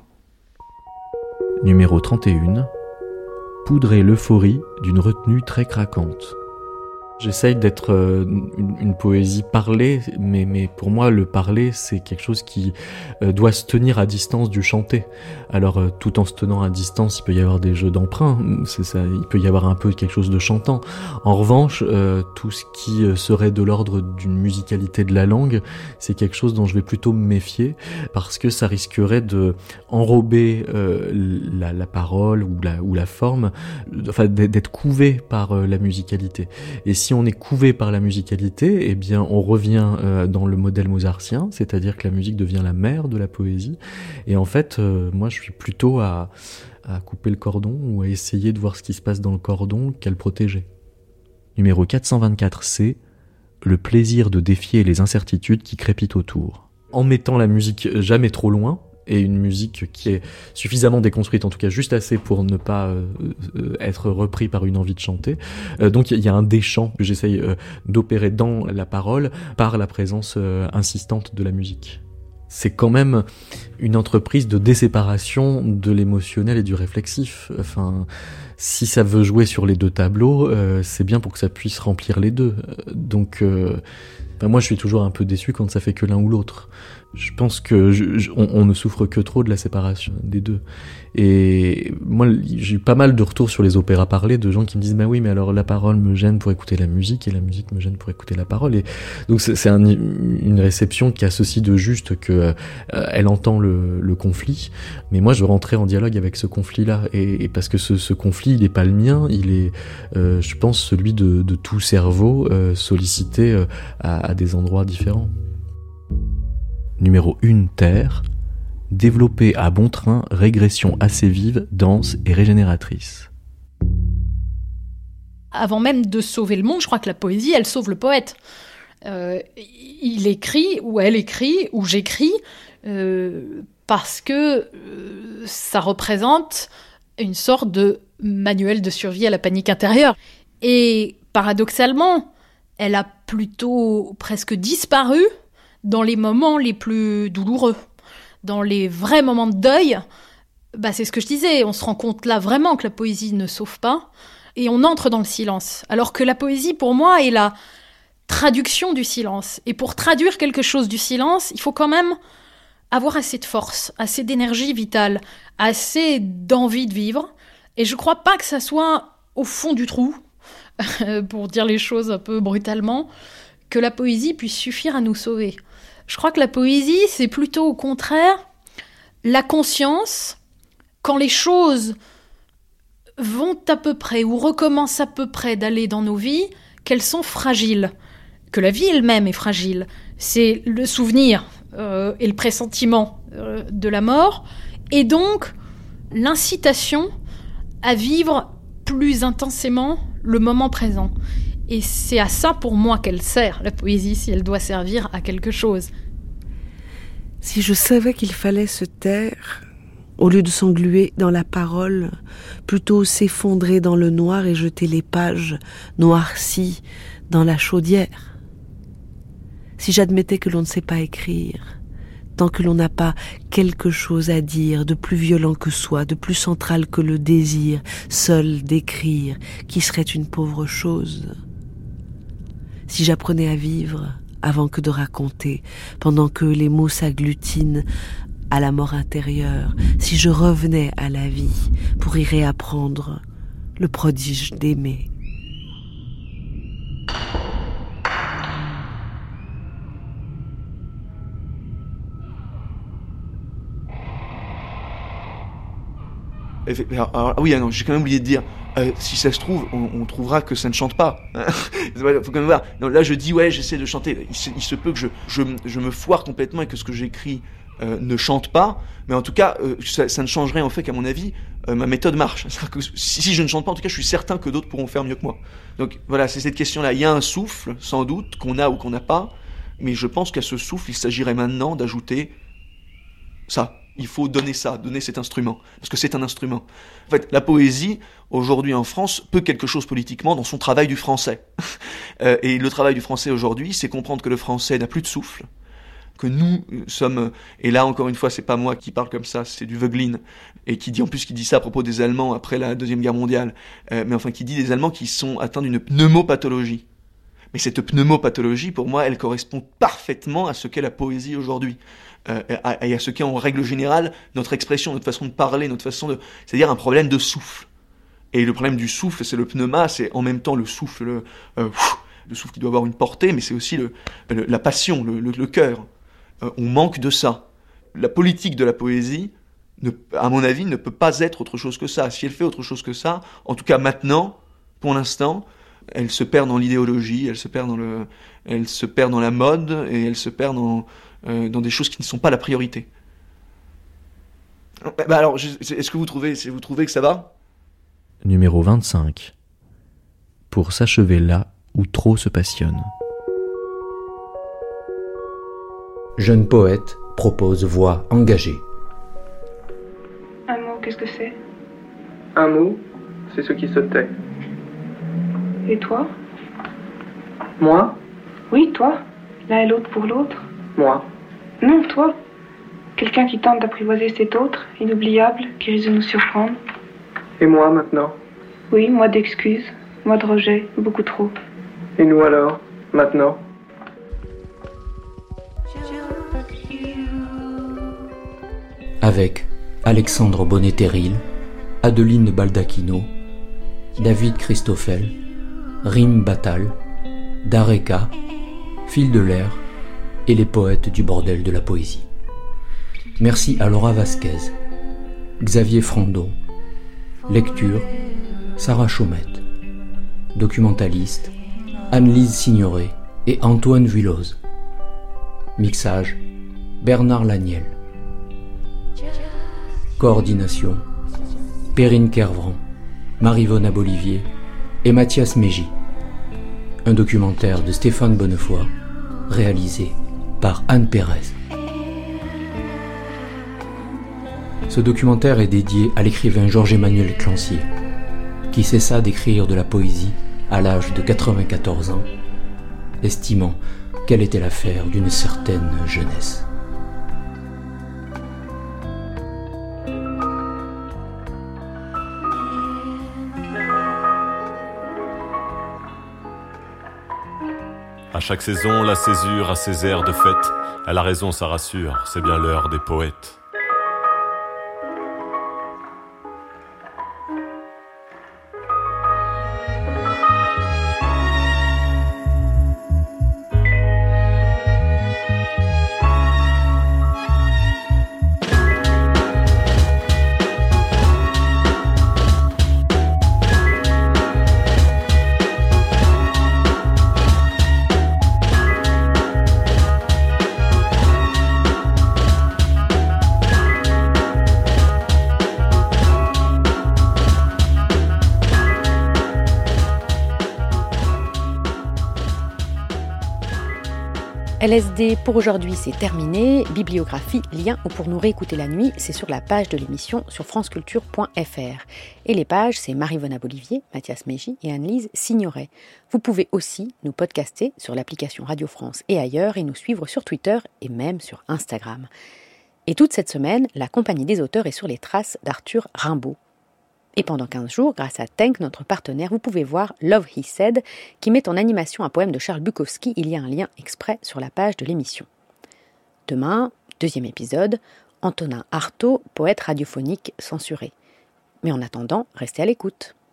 Numéro trente et un. Poudrer l'euphorie d'une retenue très craquante. J'essaye d'être euh, une, une poésie parlée, mais, mais pour moi, le parler, c'est quelque chose qui euh, doit se tenir à distance du chanté. Alors, euh, tout en se tenant à distance, il peut y avoir des jeux d'emprunt, c'est ça, il peut y avoir un peu quelque chose de chantant. En revanche, euh, tout ce qui euh, serait de l'ordre d'une musicalité de la langue, c'est quelque chose dont je vais plutôt me méfier, parce que ça risquerait de enrober euh, la, la parole ou la, ou la forme, enfin, d'être couvé par euh, la musicalité. Et si on est couvé par la musicalité, eh bien, on revient euh, dans le modèle mozartien, c'est-à-dire que la musique devient la mère de la poésie. Et en fait, euh, moi, je suis plutôt à, à couper le cordon ou à essayer de voir ce qui se passe dans le cordon qu'à le protéger. Numéro quatre cent vingt-quatre C, le plaisir de défier les incertitudes qui crépitent autour. En mettant la musique jamais trop loin, et une musique qui est suffisamment déconstruite, en tout cas juste assez pour ne pas euh, être repris par une envie de chanter. Euh, donc il y a un déchant que j'essaye euh, d'opérer dans la parole par la présence euh, insistante de la musique. C'est quand même une entreprise de déséparation de l'émotionnel et du réflexif. Enfin, si ça veut jouer sur les deux tableaux, euh, c'est bien pour que ça puisse remplir les deux. Donc, euh, ben moi je suis toujours un peu déçu quand ça fait que l'un ou l'autre. Je pense que je, je, on, on ne souffre que trop de la séparation des deux. Et moi, j'ai eu pas mal de retours sur les opéras parlés de gens qui me disent « Bah oui, mais alors la parole me gêne pour écouter la musique et la musique me gêne pour écouter la parole. » Et donc c'est, c'est un, une réception qui a ceci de juste que euh, elle entend le, le conflit. Mais moi, je rentrais en dialogue avec ce conflit-là. Et, et parce que ce, ce conflit, il n'est pas le mien. Il est, euh, je pense, celui de, de tout cerveau euh, sollicité euh, à, à des endroits différents. Numéro un, terre. Développer à bon train régression assez vive, dense et régénératrice. Avant même de sauver le monde, je crois que la poésie, elle sauve le poète. Euh, il écrit, ou elle écrit, ou j'écris, euh, parce que euh, ça représente une sorte de manuel de survie à la panique intérieure. Et paradoxalement, elle a plutôt presque disparu dans les moments les plus douloureux. Dans les vrais moments de deuil, bah c'est ce que je disais, on se rend compte là vraiment que la poésie ne sauve pas, et on entre dans le silence. Alors que la poésie, pour moi, est la traduction du silence. Et pour traduire quelque chose du silence, il faut quand même avoir assez de force, assez d'énergie vitale, assez d'envie de vivre. Et je crois pas que ça soit au fond du trou, pour dire les choses un peu brutalement, que la poésie puisse suffire à nous sauver. Je crois que la poésie, c'est plutôt au contraire la conscience, quand les choses vont à peu près ou recommencent à peu près d'aller dans nos vies, qu'elles sont fragiles, que la vie elle-même est fragile. C'est le souvenir euh, et le pressentiment euh, de la mort, et donc l'incitation à vivre plus intensément le moment présent. Et c'est à ça, pour moi, qu'elle sert, la poésie, si elle doit servir à quelque chose. Si je savais qu'il fallait se taire, au lieu de s'engluer dans la parole, plutôt s'effondrer dans le noir et jeter les pages noircies dans la chaudière. Si j'admettais que l'on ne sait pas écrire, tant que l'on n'a pas quelque chose à dire de plus violent que soi, de plus central que le désir, seul d'écrire, qui serait une pauvre chose. Si j'apprenais à vivre avant que de raconter, pendant que les mots s'agglutinent à la mort intérieure, si je revenais à la vie pour y réapprendre le prodige d'aimer. Alors, alors, oui, non, j'ai quand même oublié de dire, euh, si ça se trouve, on, on trouvera que ça ne chante pas. Faut quand même voir. Non, là, je dis, ouais, j'essaie de chanter. Il se, il se peut que je, je, je me foire complètement et que ce que j'écris euh, ne chante pas, mais en tout cas, euh, ça, ça ne changerait en fait qu'à mon avis, euh, ma méthode marche. C'est-à-dire que si, si je ne chante pas, en tout cas, je suis certain que d'autres pourront faire mieux que moi. Donc voilà, c'est cette question-là. Il y a un souffle, sans doute, qu'on a ou qu'on n'a pas, mais je pense qu'à ce souffle, il s'agirait maintenant d'ajouter ça. Il faut donner ça, donner cet instrument, parce que c'est un instrument. En fait, la poésie, aujourd'hui en France, peut quelque chose politiquement dans son travail du français. euh, et le travail du français aujourd'hui, c'est comprendre que le français n'a plus de souffle, que nous sommes, et là encore une fois, c'est pas moi qui parle comme ça, c'est du Voegelin, et qui dit en plus, qui dit ça à propos des Allemands après la Deuxième Guerre mondiale, euh, mais enfin qui dit des Allemands qui sont atteints d'une pneumopathologie. Mais cette pneumopathologie, pour moi, elle correspond parfaitement à ce qu'est la poésie aujourd'hui. Euh, et à ce qu'est en règle générale notre expression, notre façon de parler, notre façon de... C'est-à-dire un problème de souffle. Et le problème du souffle, c'est le pneuma, c'est en même temps le souffle, le, euh, le souffle qui doit avoir une portée, mais c'est aussi le, le, la passion, le, le, le cœur. Euh, on manque de ça. La politique de la poésie, ne, à mon avis, ne peut pas être autre chose que ça. Si elle fait autre chose que ça, en tout cas maintenant, pour l'instant, elle se perd dans l'idéologie, elle se perd dans le, elle se perd dans la mode, et elle se perd dans... Euh, dans des choses qui ne sont pas la priorité. Bah alors, je, est-ce que vous trouvez, vous trouvez que ça va ? Numéro vingt-cinq. Pour s'achever là où trop se passionne. Jeune poète propose voix engagée. Un mot, qu'est-ce que c'est ? Un mot, c'est ce qui se tait. Et toi ? Moi ? Oui, toi. L'un et l'autre pour l'autre. Moi ? Non, toi. Quelqu'un qui tente d'apprivoiser cet autre, inoubliable, qui risque de nous surprendre. Et moi, maintenant ? Oui, moi d'excuses, moi de rejet, beaucoup trop. Et nous alors, maintenant ? Avec Alexandre Bonnet-Terril, Adeline Baldacchino, David Christoffel, Rim Batal, Dareka, Fil de l'air, et les poètes du bordel de la poésie. Merci à Laura Vasquez, Xavier Frandon, lecture, Sarah Chaumette, documentaliste, Anne-Lise Signoret et Antoine Vuilloz, mixage, Bernard Laniel, coordination, Perrine Kervran, Marie-Vona Bolivier et Mathias Mégy. Un documentaire de Stéphane Bonnefoy, réalisé par Anne Pérez. Ce documentaire est dédié à l'écrivain Georges-Emmanuel Clancier, qui cessa d'écrire de la poésie à l'âge de quatre-vingt-quatorze ans, estimant qu'elle était l'affaire d'une certaine jeunesse. À chaque saison, la césure a ses airs de fête. Elle a raison, ça rassure, c'est bien l'heure des poètes. L S D pour aujourd'hui, c'est terminé. Bibliographie, lien ou pour nous réécouter la nuit, c'est sur la page de l'émission sur franceculture point f r. Et les pages, c'est Marie-Vona Bolivier, Mathias Mégy et Anne-Lise Signoret. Vous pouvez aussi nous podcaster sur l'application Radio France et ailleurs et nous suivre sur Twitter et même sur Instagram. Et toute cette semaine, la Compagnie des auteurs est sur les traces d'Arthur Rimbaud. Et pendant quinze jours, grâce à Tenk, notre partenaire, vous pouvez voir Love He Said, qui met en animation un poème de Charles Bukowski. Il y a un lien exprès sur la page de l'émission. Demain, deuxième épisode, Antonin Artaud, poète radiophonique censuré. Mais en attendant, restez à l'écoute.